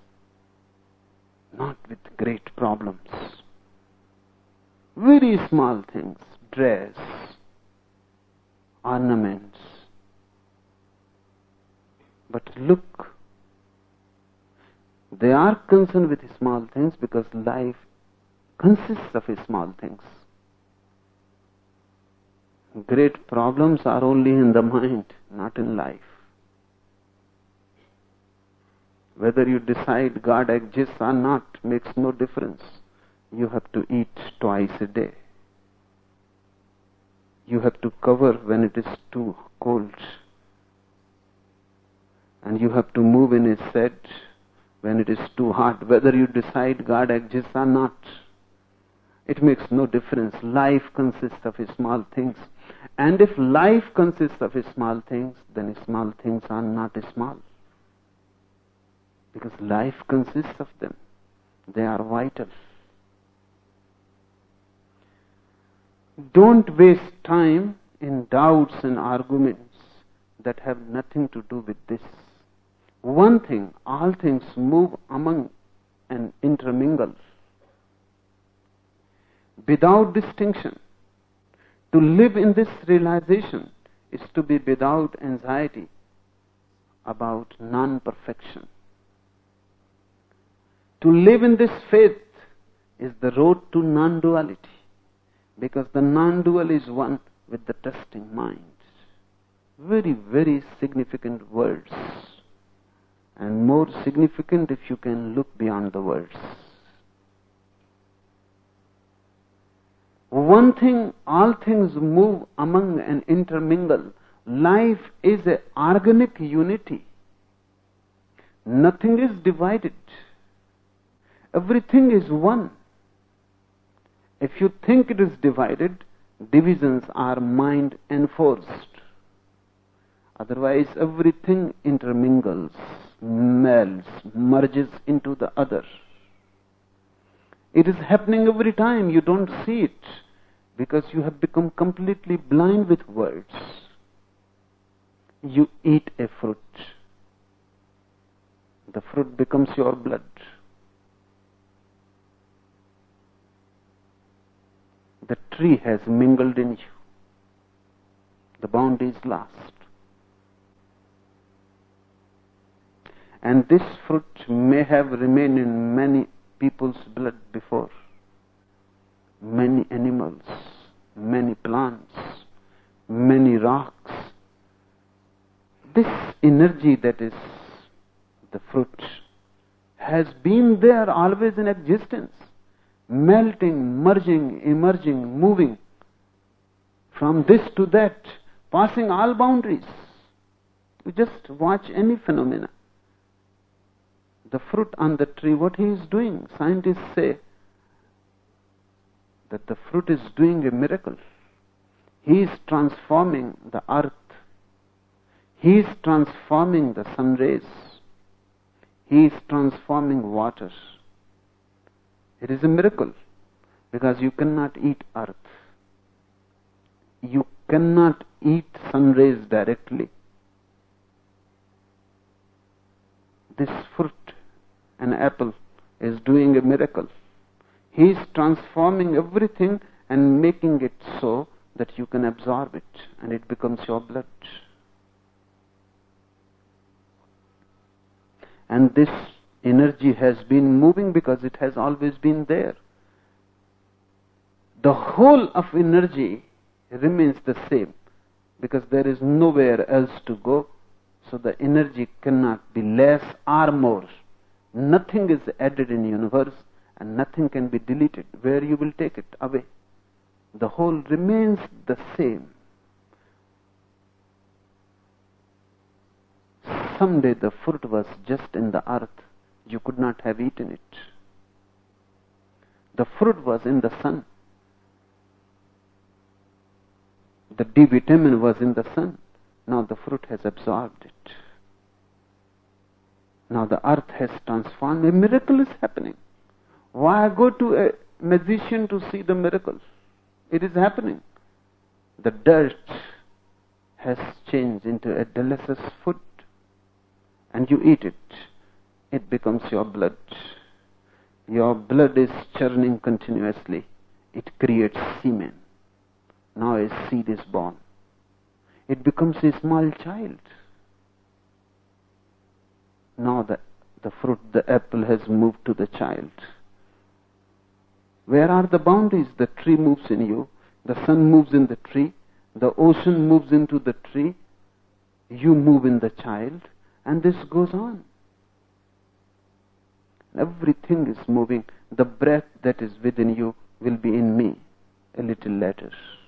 not with great problems. Very small things, dress, ornaments. But look, they are concerned with small things because life consists of small things. Great problems are only in the mind, not in life. Whether you decide God exists or not makes no difference. You have to eat twice a day. You have to cover when it is too cold. And you have to move in a shed when it is too hot. Whether you decide God exists or not, it makes no difference. Life consists of small things. And if life consists of small things, then small things are not small. Because life consists of them. They are vital. Don't waste time in doubts and arguments that have nothing to do with this. One thing, all things move among and intermingle without distinction. To live in this realization is to be without anxiety about non-perfection. To live in this faith is the road to non-duality, because the non-dual is one with the trusting mind. Very, very significant words, and more significant if you can look beyond the words. One thing, all things move among and intermingle. Life is an organic unity. Nothing is divided. Everything is one. If you think it is divided, divisions are mind enforced. Otherwise, everything intermingles, melds, merges into the other. It is happening every time. You don't see it because you have become completely blind with words. You eat a fruit. The fruit becomes your blood. The tree has mingled in you. The bond is lost. And this fruit may have remained in many people's blood before. Many animals, many plants, many rocks. This energy that is the fruit has been there always in existence. Melting, merging, emerging, moving from this to that, passing all boundaries. You just watch any phenomena. The fruit on the tree, what he is doing, scientists say that the fruit is doing a miracle. He is transforming the earth. He is transforming the sun rays. He is transforming water. It is a miracle because you cannot eat earth. You cannot eat sun rays directly. This fruit, an apple, is doing a miracle. He is transforming everything and making it so that you can absorb it and it becomes your blood. And this energy has been moving because it has always been there. The whole of energy remains the same because there is nowhere else to go. So the energy cannot be less or more. Nothing is added in the universe and nothing can be deleted. Where you will take it away? The whole remains the same. someday the fruit was just in the earth, you could not have eaten it. The fruit was in the sun. The D vitamin was in the sun. Now the fruit has absorbed it. Now the earth has transformed. A miracle is happening. Why go to a magician to see the miracle? It is happening. The dirt has changed into a delicious food, and you eat it. It becomes your blood. Your blood is churning continuously. It creates semen. Now a seed is born. It becomes a small child. Now the, the fruit, the apple has moved to the child. Where are the boundaries? The tree moves in you. The sun moves in the tree. The ocean moves into the tree. You move in the child. And this goes on. Everything is moving. The breath that is within you will be in me a little later.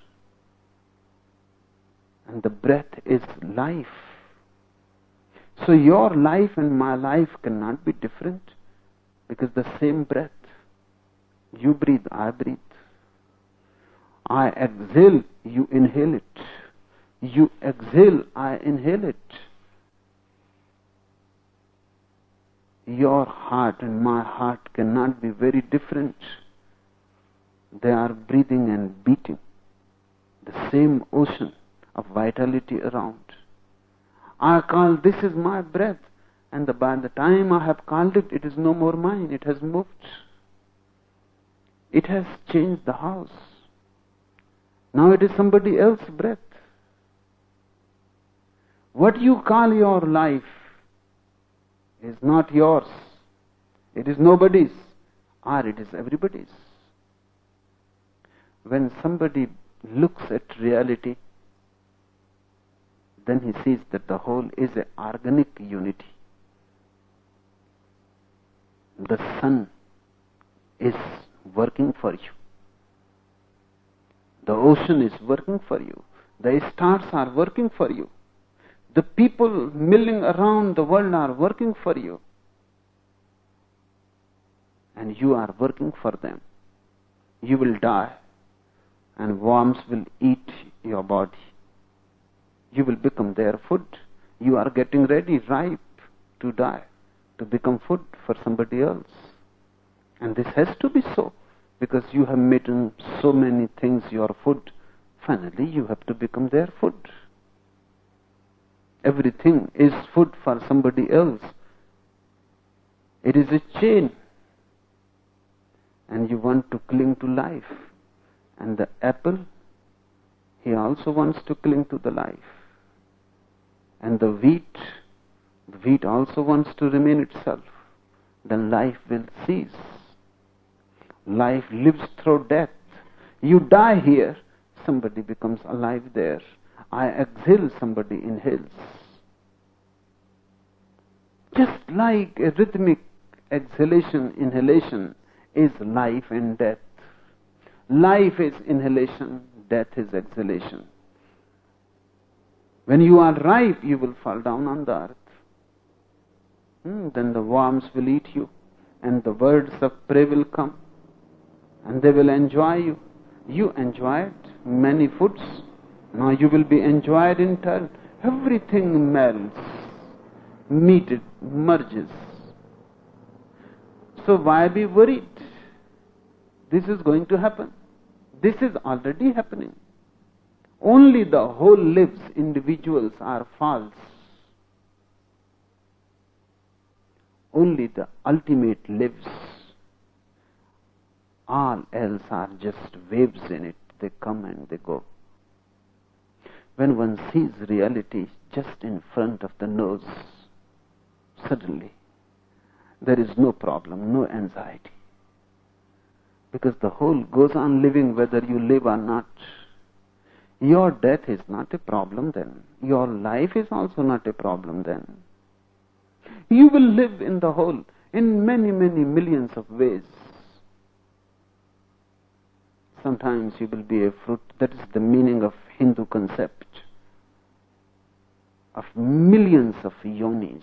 And the breath is life. So your life and my life cannot be different, because the same breath. You breathe, I breathe. I exhale, you inhale it. You exhale, I inhale it. Your heart and my heart cannot be very different. They are breathing and beating. The same ocean of vitality around. I call this is my breath, and the, by the time I have called it, it is no more mine. It has moved. It has changed the house. Now it is somebody else's breath. What you call your life is not yours. It is nobody's, or it is everybody's. When somebody looks at reality, then he sees that the whole is an organic unity. The sun is working for you. The ocean is working for you. The stars are working for you. The people milling around the world are working for you. And you are working for them. You will die, and worms will eat your body. You will become their food. You are getting ready, ripe to die, to become food for somebody else. And this has to be so, because you have made so many things your food. Finally, you have to become their food. Everything is food for somebody else. It is a chain. And you want to cling to life. And the apple, he also wants to cling to the life. And the wheat, the wheat also wants to remain itself. Then life will cease. Life lives through death. You die here, somebody becomes alive there. I exhale, somebody inhales. Just like a rhythmic exhalation, inhalation is life and death. Life is inhalation, death is exhalation. When you are ripe, you will fall down on the earth. Hmm, then the worms will eat you, and the birds of prey will come, and they will enjoy you. You enjoyed many foods. Now you will be enjoyed in turn. Everything melts, meted, merges. So why be worried? This is going to happen. This is already happening. Only the whole lives, individuals are false. Only the ultimate lives. All else are just waves in it. They come and they go. When one sees reality just in front of the nose, suddenly there is no problem, no anxiety. Because the whole goes on living whether you live or not. Your death is not a problem then. Your life is also not a problem then. You will live in the whole in many, many millions of ways. Sometimes you will be a fruit. That is the meaning of Hindu concept of millions of yonis.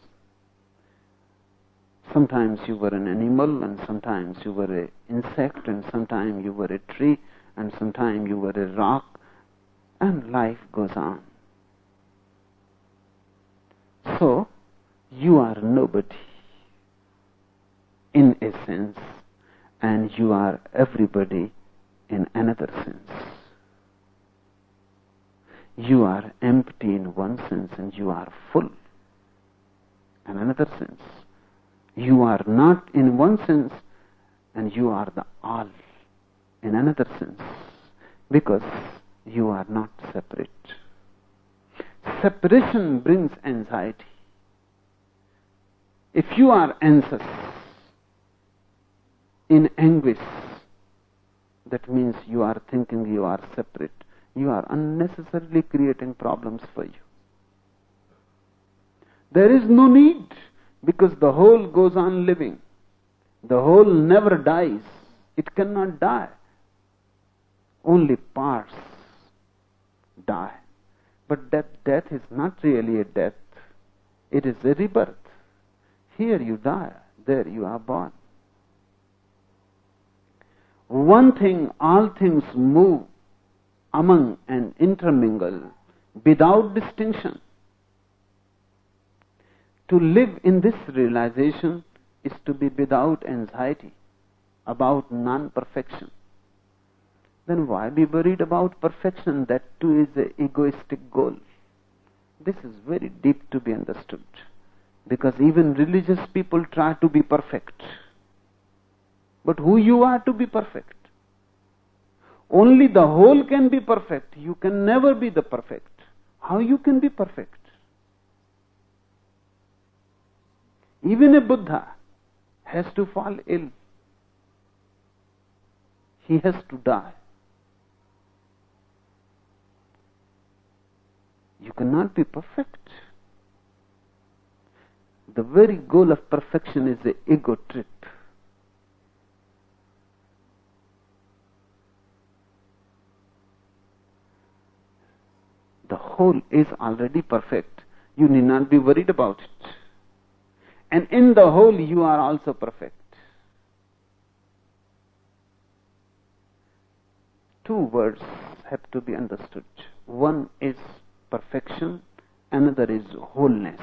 Sometimes you were an animal, and sometimes you were an insect, and sometimes you were a tree, and sometimes you were a rock, and life goes on. So, you are nobody in a sense, and you are everybody in another sense. You are empty in one sense, and you are full in another sense. You are not in one sense, and you are the all in another sense, because you are not separate. Separation brings anxiety. If you are anxious, in anguish, that means you are thinking you are separate. You are unnecessarily creating problems for you. There is no need, because the whole goes on living. The whole never dies. It cannot die. Only parts die. But that death is not really a death. It is a rebirth. Here you die, there you are born. One thing, all things move among and intermingle without distinction. To live in this realization is to be without anxiety about non-perfection. Then why be worried about perfection? That too is an egoistic goal. This is very deep to be understood, because even religious people try to be perfect. But who you are to be perfect? Only the whole can be perfect. You can never be the perfect. How you can be perfect? Even a Buddha has to fall ill. He has to die. You cannot be perfect. The very goal of perfection is the ego trip. The whole is already perfect. You need not be worried about it. And in the whole you are also perfect. Two words have to be understood. One is perfection, another is wholeness.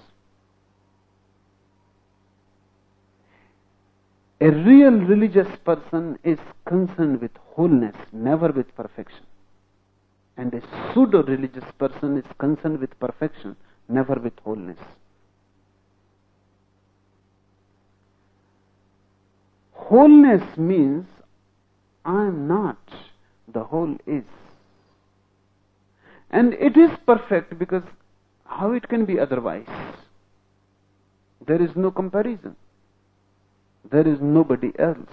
A real religious person is concerned with wholeness, never with perfection. And a pseudo-religious person is concerned with perfection, never with wholeness. Wholeness means I am not, the whole is. And it is perfect, because how it can be otherwise? There is no comparison. There is nobody else.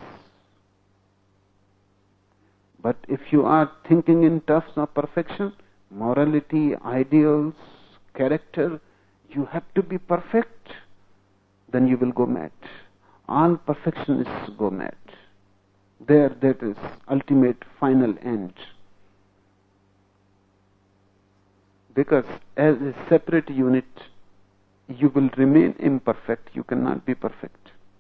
But if you are thinking in terms of perfection, morality, ideals, character, you have to be perfect, then you will go mad. All perfectionists go mad. There, that is ultimate final end. Because as a separate unit, you will remain imperfect. You cannot be perfect.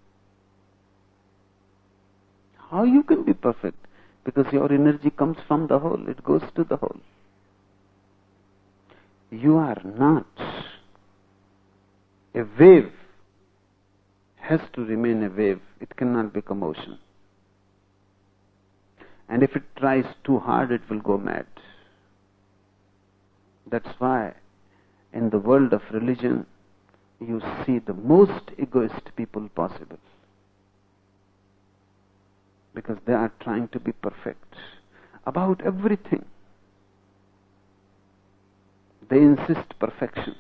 How you can be perfect? Because your energy comes from the whole. It goes to the whole. You are not. A wave has to remain a wave. It cannot become ocean. And if it tries too hard, it will go mad. That's why in the world of religion, you see the most egoist people possible. Because they are trying to be perfect about everything. They insist perfection.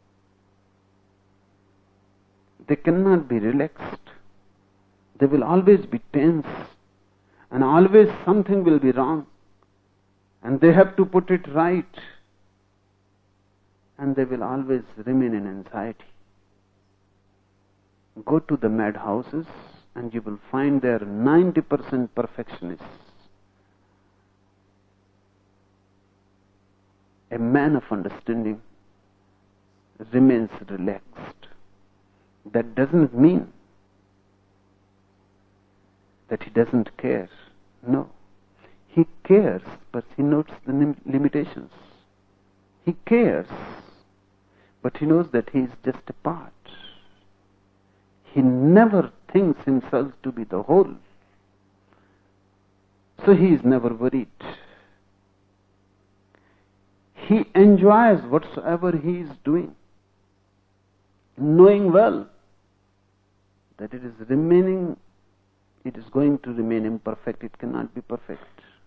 They cannot be relaxed. They will always be tense. And always something will be wrong. And they have to put it right. And they will always remain in anxiety. Go to the madhouses and you will find there ninety percent perfectionists. A man of understanding remains relaxed. That doesn't mean that he doesn't care. No. He cares, but he notes the lim- limitations. He cares, but he knows that he is just a part. He never thinks himself to be the whole. So he is never worried. He enjoys whatsoever he is doing, knowing well that it is remaining, it is going to remain imperfect, it cannot be perfect.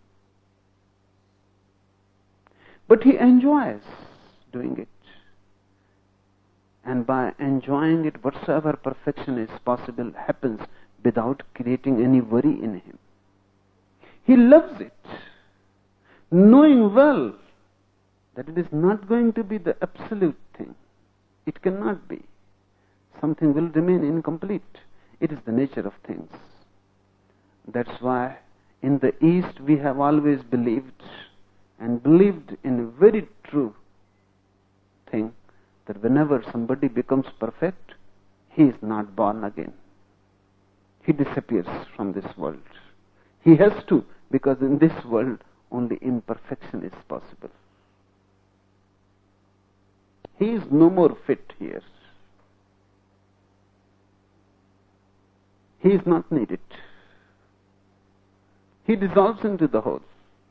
But he enjoys doing it. And by enjoying it, whatsoever perfection is possible happens without creating any worry in him. He loves it, knowing well that it is not going to be the absolute thing. It cannot be. Something will remain incomplete. It is the nature of things. That's why in the East we have always believed and believed in a very true thing, that whenever somebody becomes perfect, he is not born again. He disappears from this world. He has to, because in this world only imperfection is possible. He is no more fit here. He is not needed. He dissolves into the whole.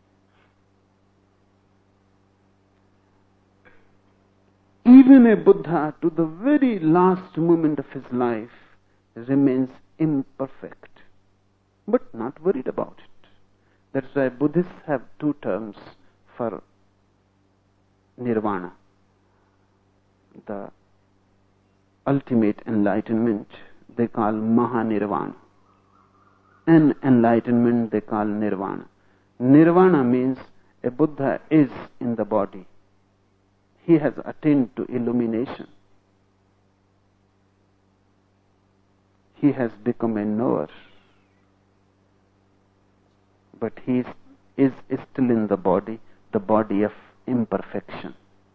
Even a Buddha, to the very last moment of his life, remains imperfect, but not worried about it. That's why Buddhists have two terms for nirvana. The ultimate enlightenment they call Mahanirvana. And enlightenment they call Nirvana. Nirvana means a Buddha is in the body. He has attained to illumination. He has become a knower. But he is, is, is still in the body, the body of imperfection.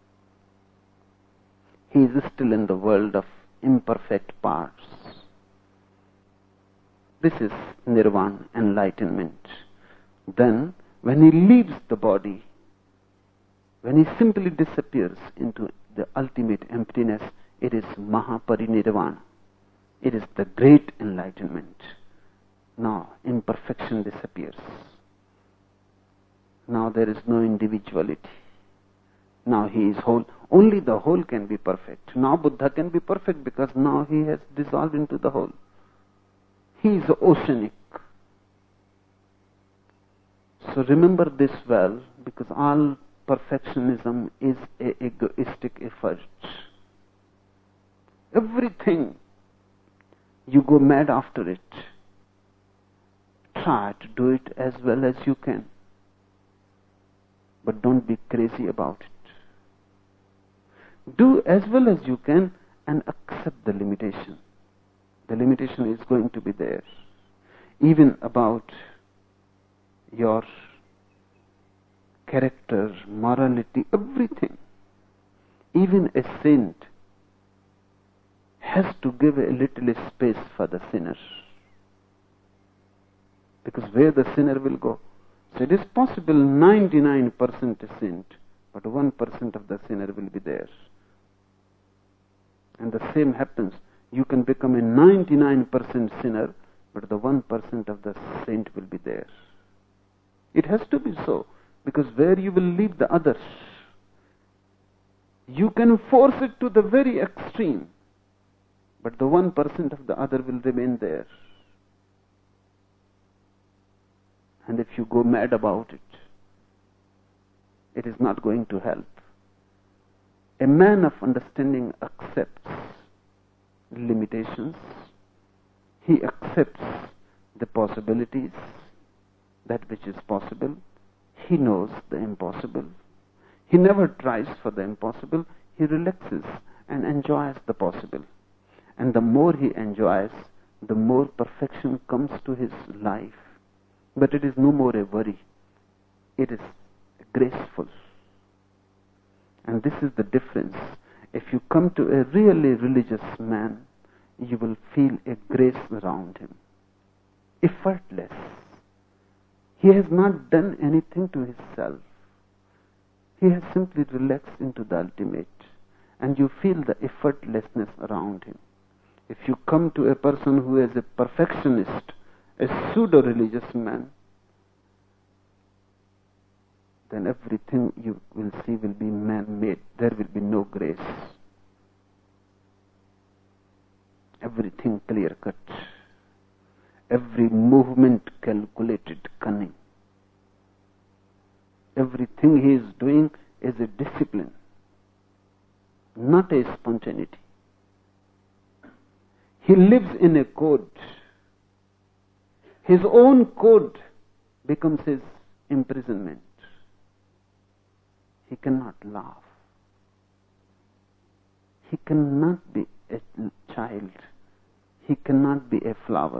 He is still in the world of imperfect parts. This is nirvana, enlightenment. Then, when he leaves the body, when he simply disappears into the ultimate emptiness, it is Mahaparinirvana. It is the great enlightenment. Now, imperfection disappears. Now there is no individuality. Now he is whole. Only the whole can be perfect. Now Buddha can be perfect because now he has dissolved into the whole. He is oceanic. So remember this well, because all perfectionism is an egoistic effort. Everything, you go mad after it. Try to do it as well as you can. But don't be crazy about it. Do as well as you can and accept the limitation. The limitation is going to be there. Even about your character, morality, everything. Even a saint has to give a little space for the sinner. Because where the sinner will go. So it is possible ninety-nine percent a saint, but one percent of the sinner will be there. And the same happens. You can become a ninety-nine percent sinner, but the one percent of the saint will be there. It has to be so, because where you will leave the others, you can force it to the very extreme, but the one percent of the other will remain there. And if you go mad about it, it is not going to help. A man of understanding accepts limitations. He accepts the possibilities, that which is possible. He knows the impossible. He never tries for the impossible. He relaxes and enjoys the possible. And the more he enjoys, the more perfection comes to his life. But it is no more a worry. It is graceful. And this is the difference. If you come to a really religious man, you will feel a grace around him. Effortless. He has not done anything to himself. He has simply relaxed into the ultimate. And you feel the effortlessness around him. If you come to a person who is a perfectionist, a pseudo-religious man, then everything you will see will be man-made. There will be no grace. Everything clear-cut. Every movement calculated, cunning. Everything he is doing is a discipline, not a spontaneity. He lives in a code. His own code becomes his imprisonment. He cannot laugh. He cannot be a child. He cannot be a flower.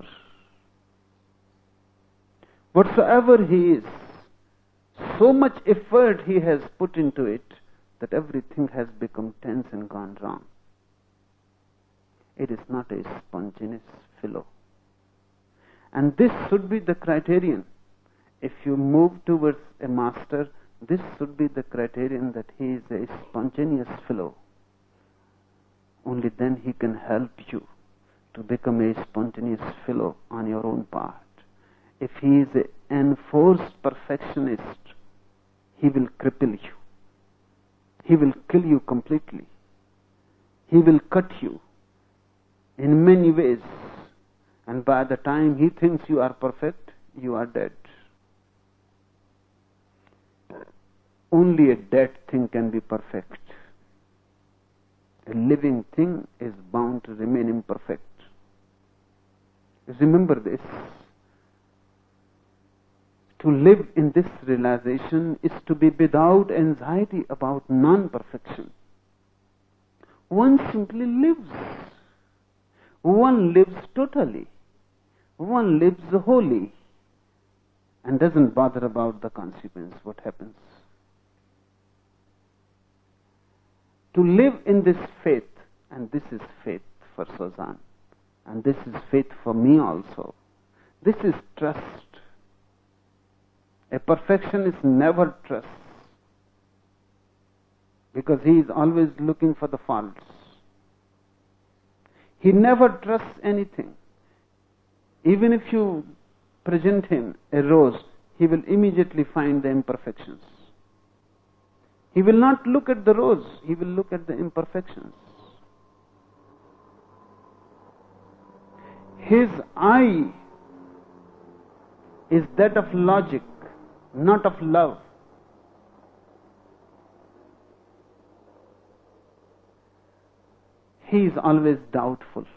Whatsoever he is, so much effort he has put into it that everything has become tense and gone wrong. It is not a spontaneous fellow. And this should be the criterion. If you move towards a master, this should be the criterion that he is a spontaneous fellow. Only then he can help you to become a spontaneous fellow on your own part. If he is an enforced perfectionist, he will cripple you. He will kill you completely. He will cut you in many ways. And by the time he thinks you are perfect, you are dead. Only a dead thing can be perfect. A living thing is bound to remain imperfect. Remember this. To live in this realization is to be without anxiety about non-perfection. One simply lives. One lives totally. One lives wholly and doesn't bother about the consequence, what happens. To live in this faith, and this is faith for Suzanne, and this is faith for me also. This is trust. A perfectionist never trusts, because he is always looking for the faults. He never trusts anything. Even if you present him a rose, he will immediately find the imperfections. He will not look at the rose, he will look at the imperfections. His eye is that of logic, not of love. He is always doubtful.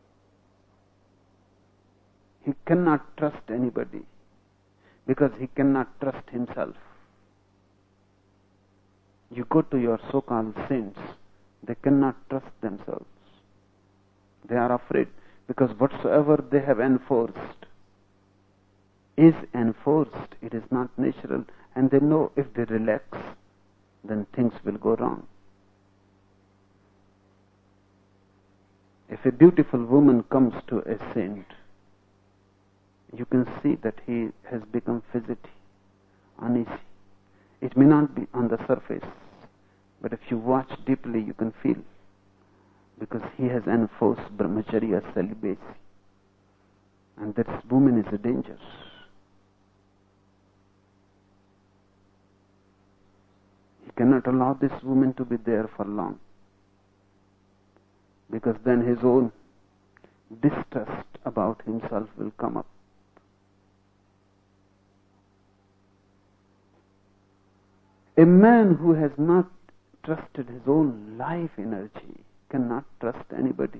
He cannot trust anybody because he cannot trust himself. You go to your so-called saints, they cannot trust themselves. They are afraid because whatsoever they have enforced is enforced. It is not natural, and they know if they relax, then things will go wrong. If a beautiful woman comes to a saint, you can see that he has become fidgety, uneasy. It may not be on the surface, but if you watch deeply, you can feel, because he has enforced brahmacharya, celibacy. And this woman is a danger. He cannot allow this woman to be there for long, because then his own distrust about himself will come up. A man who has not trusted his own life energy cannot trust anybody.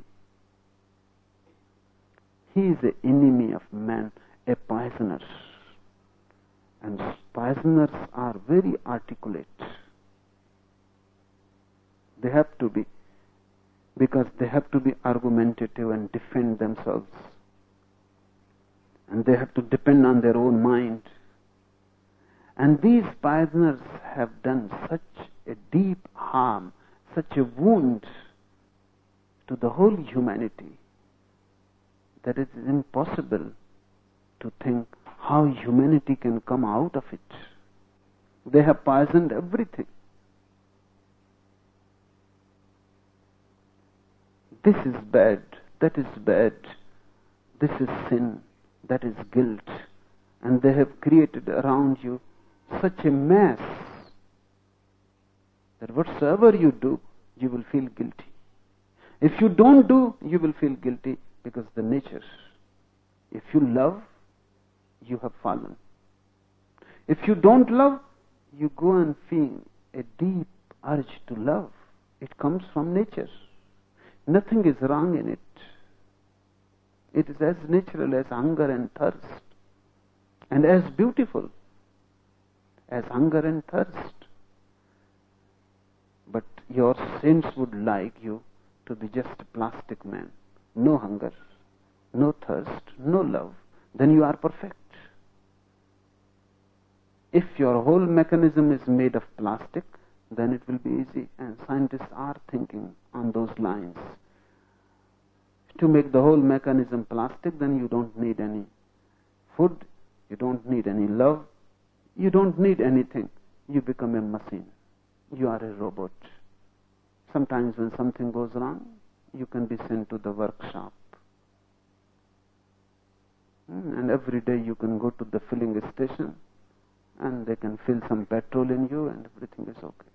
He is the enemy of man, a poisoner. And poisoners are very articulate. They have to be, because they have to be argumentative and defend themselves. And they have to depend on their own mind. And these poisoners have done such a deep harm, such a wound to the whole humanity that it is impossible to think how humanity can come out of it. They have poisoned everything. This is bad, that is bad, this is sin, that is guilt. And they have created around you such a mess that whatsoever you do, you will feel guilty. If you don't do, you will feel guilty because the nature. If you love, you have fallen. If you don't love, you go and feel a deep urge to love. It comes from nature. Nothing is wrong in it. It is as natural as hunger and thirst, and as beautiful as hunger and thirst. But your saints would like you to be just a plastic man. No hunger, no thirst, no love. Then you are perfect. If your whole mechanism is made of plastic, then it will be easy. And scientists are thinking on those lines. To make the whole mechanism plastic, then you don't need any food, you don't need any love, you don't need anything. You become a machine. You are a robot. Sometimes when something goes wrong, you can be sent to the workshop. And every day you can go to the filling station and they can fill some petrol in you and everything is okay.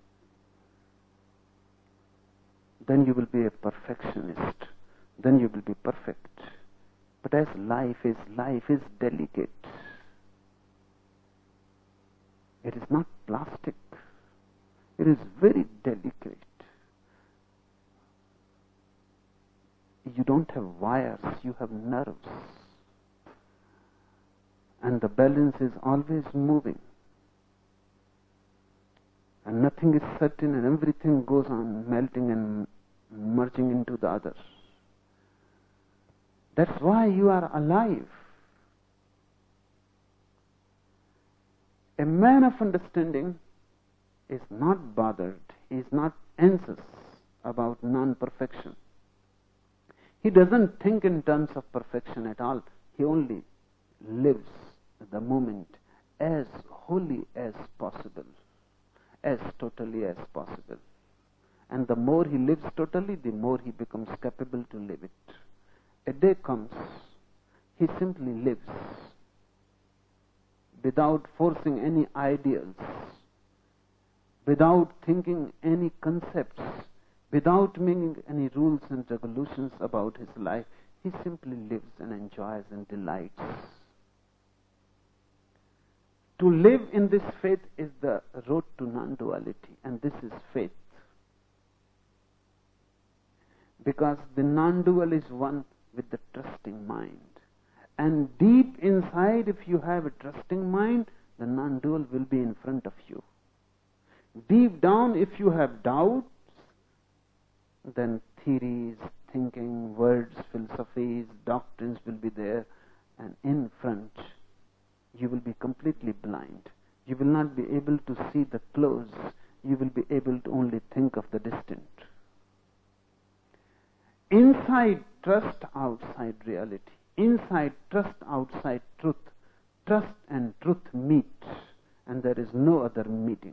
Then you will be a perfectionist. Then you will be perfect. But as life is, life is delicate. It is not plastic. It is very delicate. You don't have wires, you have nerves. And the balance is always moving. And nothing is certain and everything goes on melting and merging into the others. That's why you are alive. A man of understanding is not bothered, he is not anxious about non-perfection. He doesn't think in terms of perfection at all. He only lives the moment as wholly as possible, as totally as possible. And the more he lives totally, the more he becomes capable to live it. A day comes, he simply lives without forcing any ideals, without thinking any concepts, without making any rules and regulations about his life. He simply lives and enjoys and delights. To live in this faith is the road to non-duality, and this is faith. Because the non-dual is one with the trusting mind. And deep inside, if you have a trusting mind, the non-dual will be in front of you. Deep down, if you have doubts, then theories, thinking, words, philosophies, doctrines will be there, and in front you will be completely blind. You will not be able to see the close. You will be able to only think of the distant. Inside trust, outside reality. Inside trust, outside truth. Trust and truth meet, and there is no other meeting.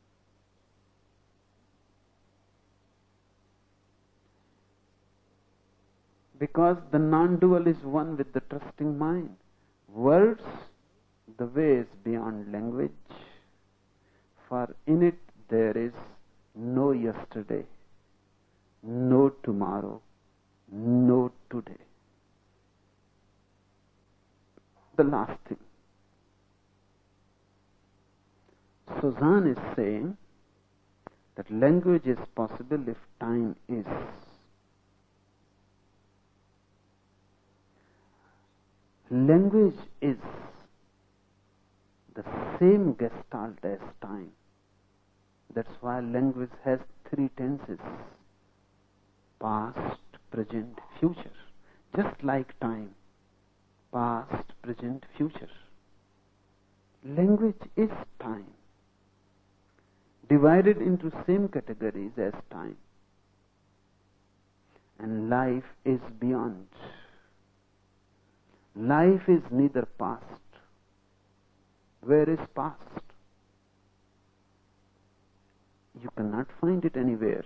Because the non-dual is one with the trusting mind. Words, the way is beyond language, for in it there is no yesterday, no tomorrow, no today. The last thing. Suzanne is saying that language is possible if time is. Language is the same gestalt as time. That's why language has three tenses: past, present, future. Just like time. Past, present, future. Language is time, divided into same categories as time. and life is beyond. Life is neither past. Where is past? You cannot find it anywhere.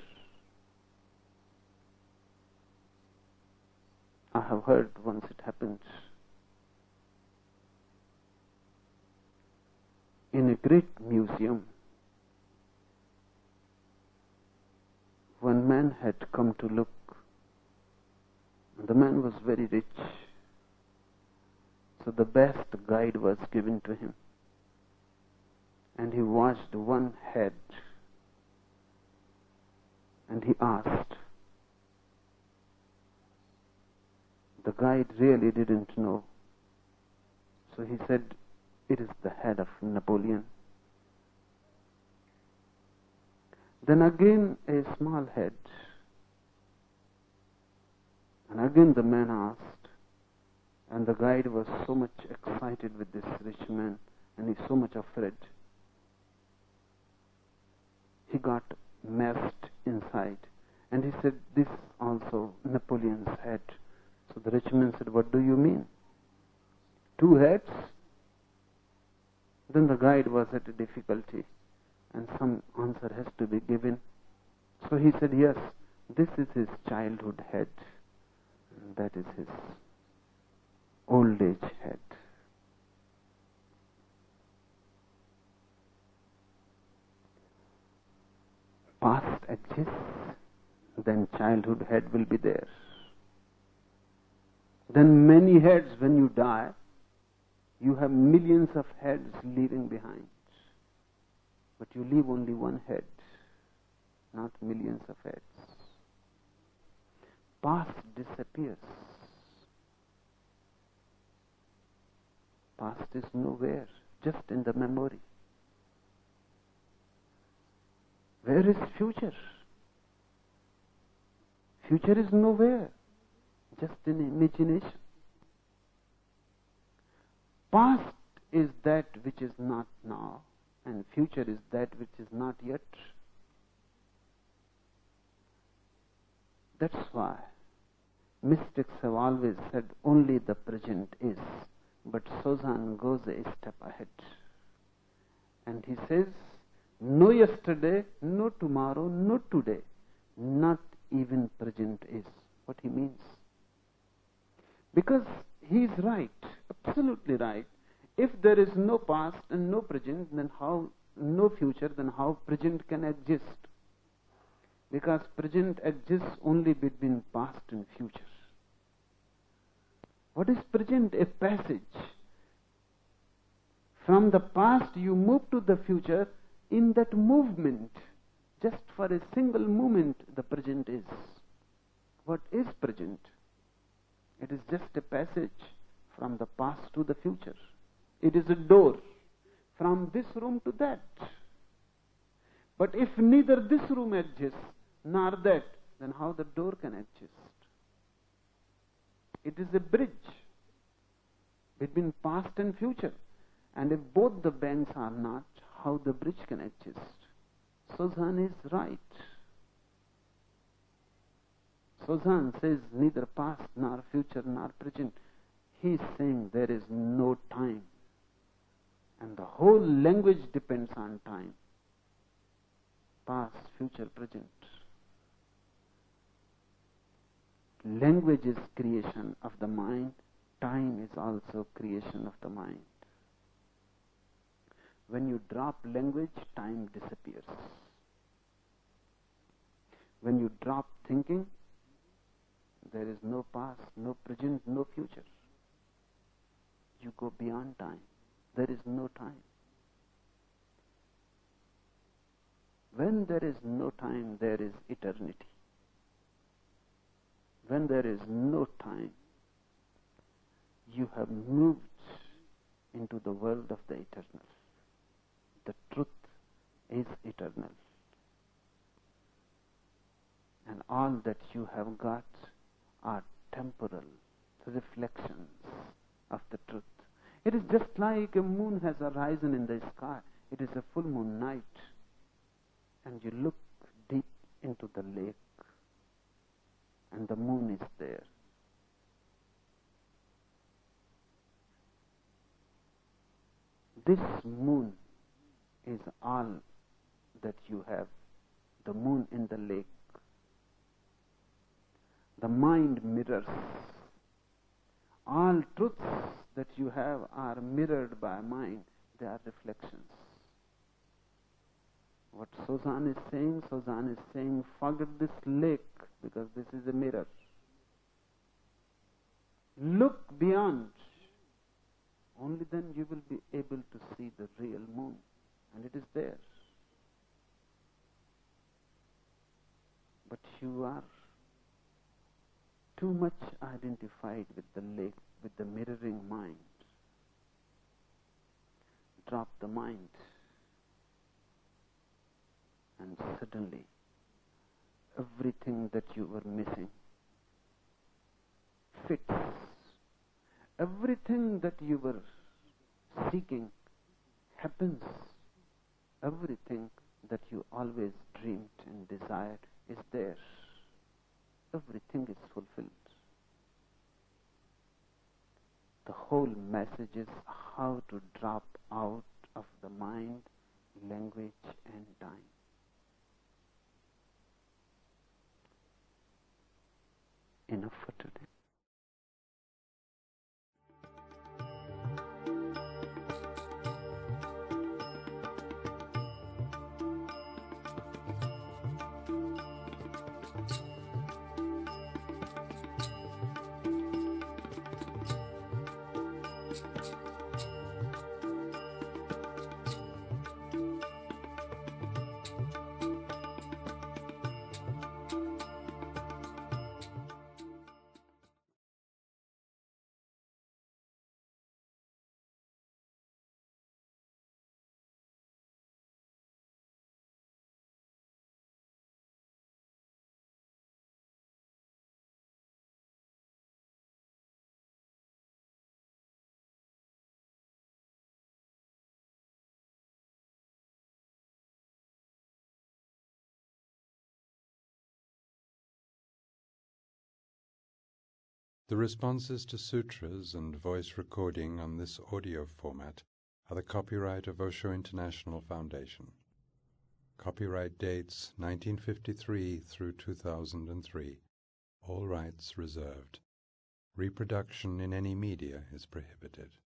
I have heard once it happened in a great museum. One man had come to look. The man was very rich. So the best guide was given to him. And he washed one head. And he asked. The guide really didn't know. So he said, it is the head of Napoleon. Then again a small head. And again the man asked. And the guide was so much excited with this rich man, and he's so much afraid. He got messed inside. And he said, this also Napoleon's head. So the rich man said, what do you mean? Two heads? Then the guide was at a difficulty, and some answer has to be given. So he said, yes, this is his childhood head, and that is his old age head. Past exists, then childhood head will be there. Then many heads when you die, you have millions of heads leaving behind. But you leave only one head, not millions of heads. Past disappears. Past is nowhere, just in the memory. Where is future? Future is nowhere, just in imagination. Past is that which is not now, and future is that which is not yet. That's why mystics have always said only the present is, but Sozan goes a step ahead. And he says, no yesterday, no tomorrow, no today, not even present is. What he means? Because he is right, absolutely right. If there is no past and no present, then how, no future, then how present can exist? Because present exists only between past and future. What is present? A passage. From the past you move to the future. In that movement, just for a single moment, the present is. What is present? It is just a passage from the past to the future. It is a door from this room to that. But if neither this room exists nor that, then how the door can exist? It is a bridge between past and future. And if both the banks are not, how the bridge can exist? Sozan is right. Sozan says neither past nor future nor present. He is saying there is no time. And the whole language depends on time. Past, future, present. Language is creation of the mind. Time is also creation of the mind. When you drop language, time disappears. When you drop thinking, there is no past, no present, no future. You go beyond time. There is no time. When there is no time, there is eternity. When there is no time, you have moved into the world of the eternal. The truth is eternal. And all that you have got are temporal reflections of the truth. It is just like a moon has arisen in the sky. It is a full moon night. And you look deep into the lake. and the moon is there. This moon is all that you have, the moon in the lake. The mind mirrors. All truths that you have are mirrored by mind. They are reflections. What Sozan is saying, Sozan is saying, forget this lake because this is a mirror. Look beyond. Only then you will be able to see the real moon. And it is there. But you are too much identified with the lake, with the mirroring mind. Drop the mind. And suddenly, everything that you were missing fits. Everything that you were seeking happens. Everything that you always dreamed and desired is there. Everything is fulfilled. The whole message is how to drop out of the mind, language and time. Enough for today. The responses to sutras and voice recording on this audio format are the copyright of Osho International Foundation. Copyright dates nineteen fifty-three through two thousand three. All rights reserved. Reproduction in any media is prohibited.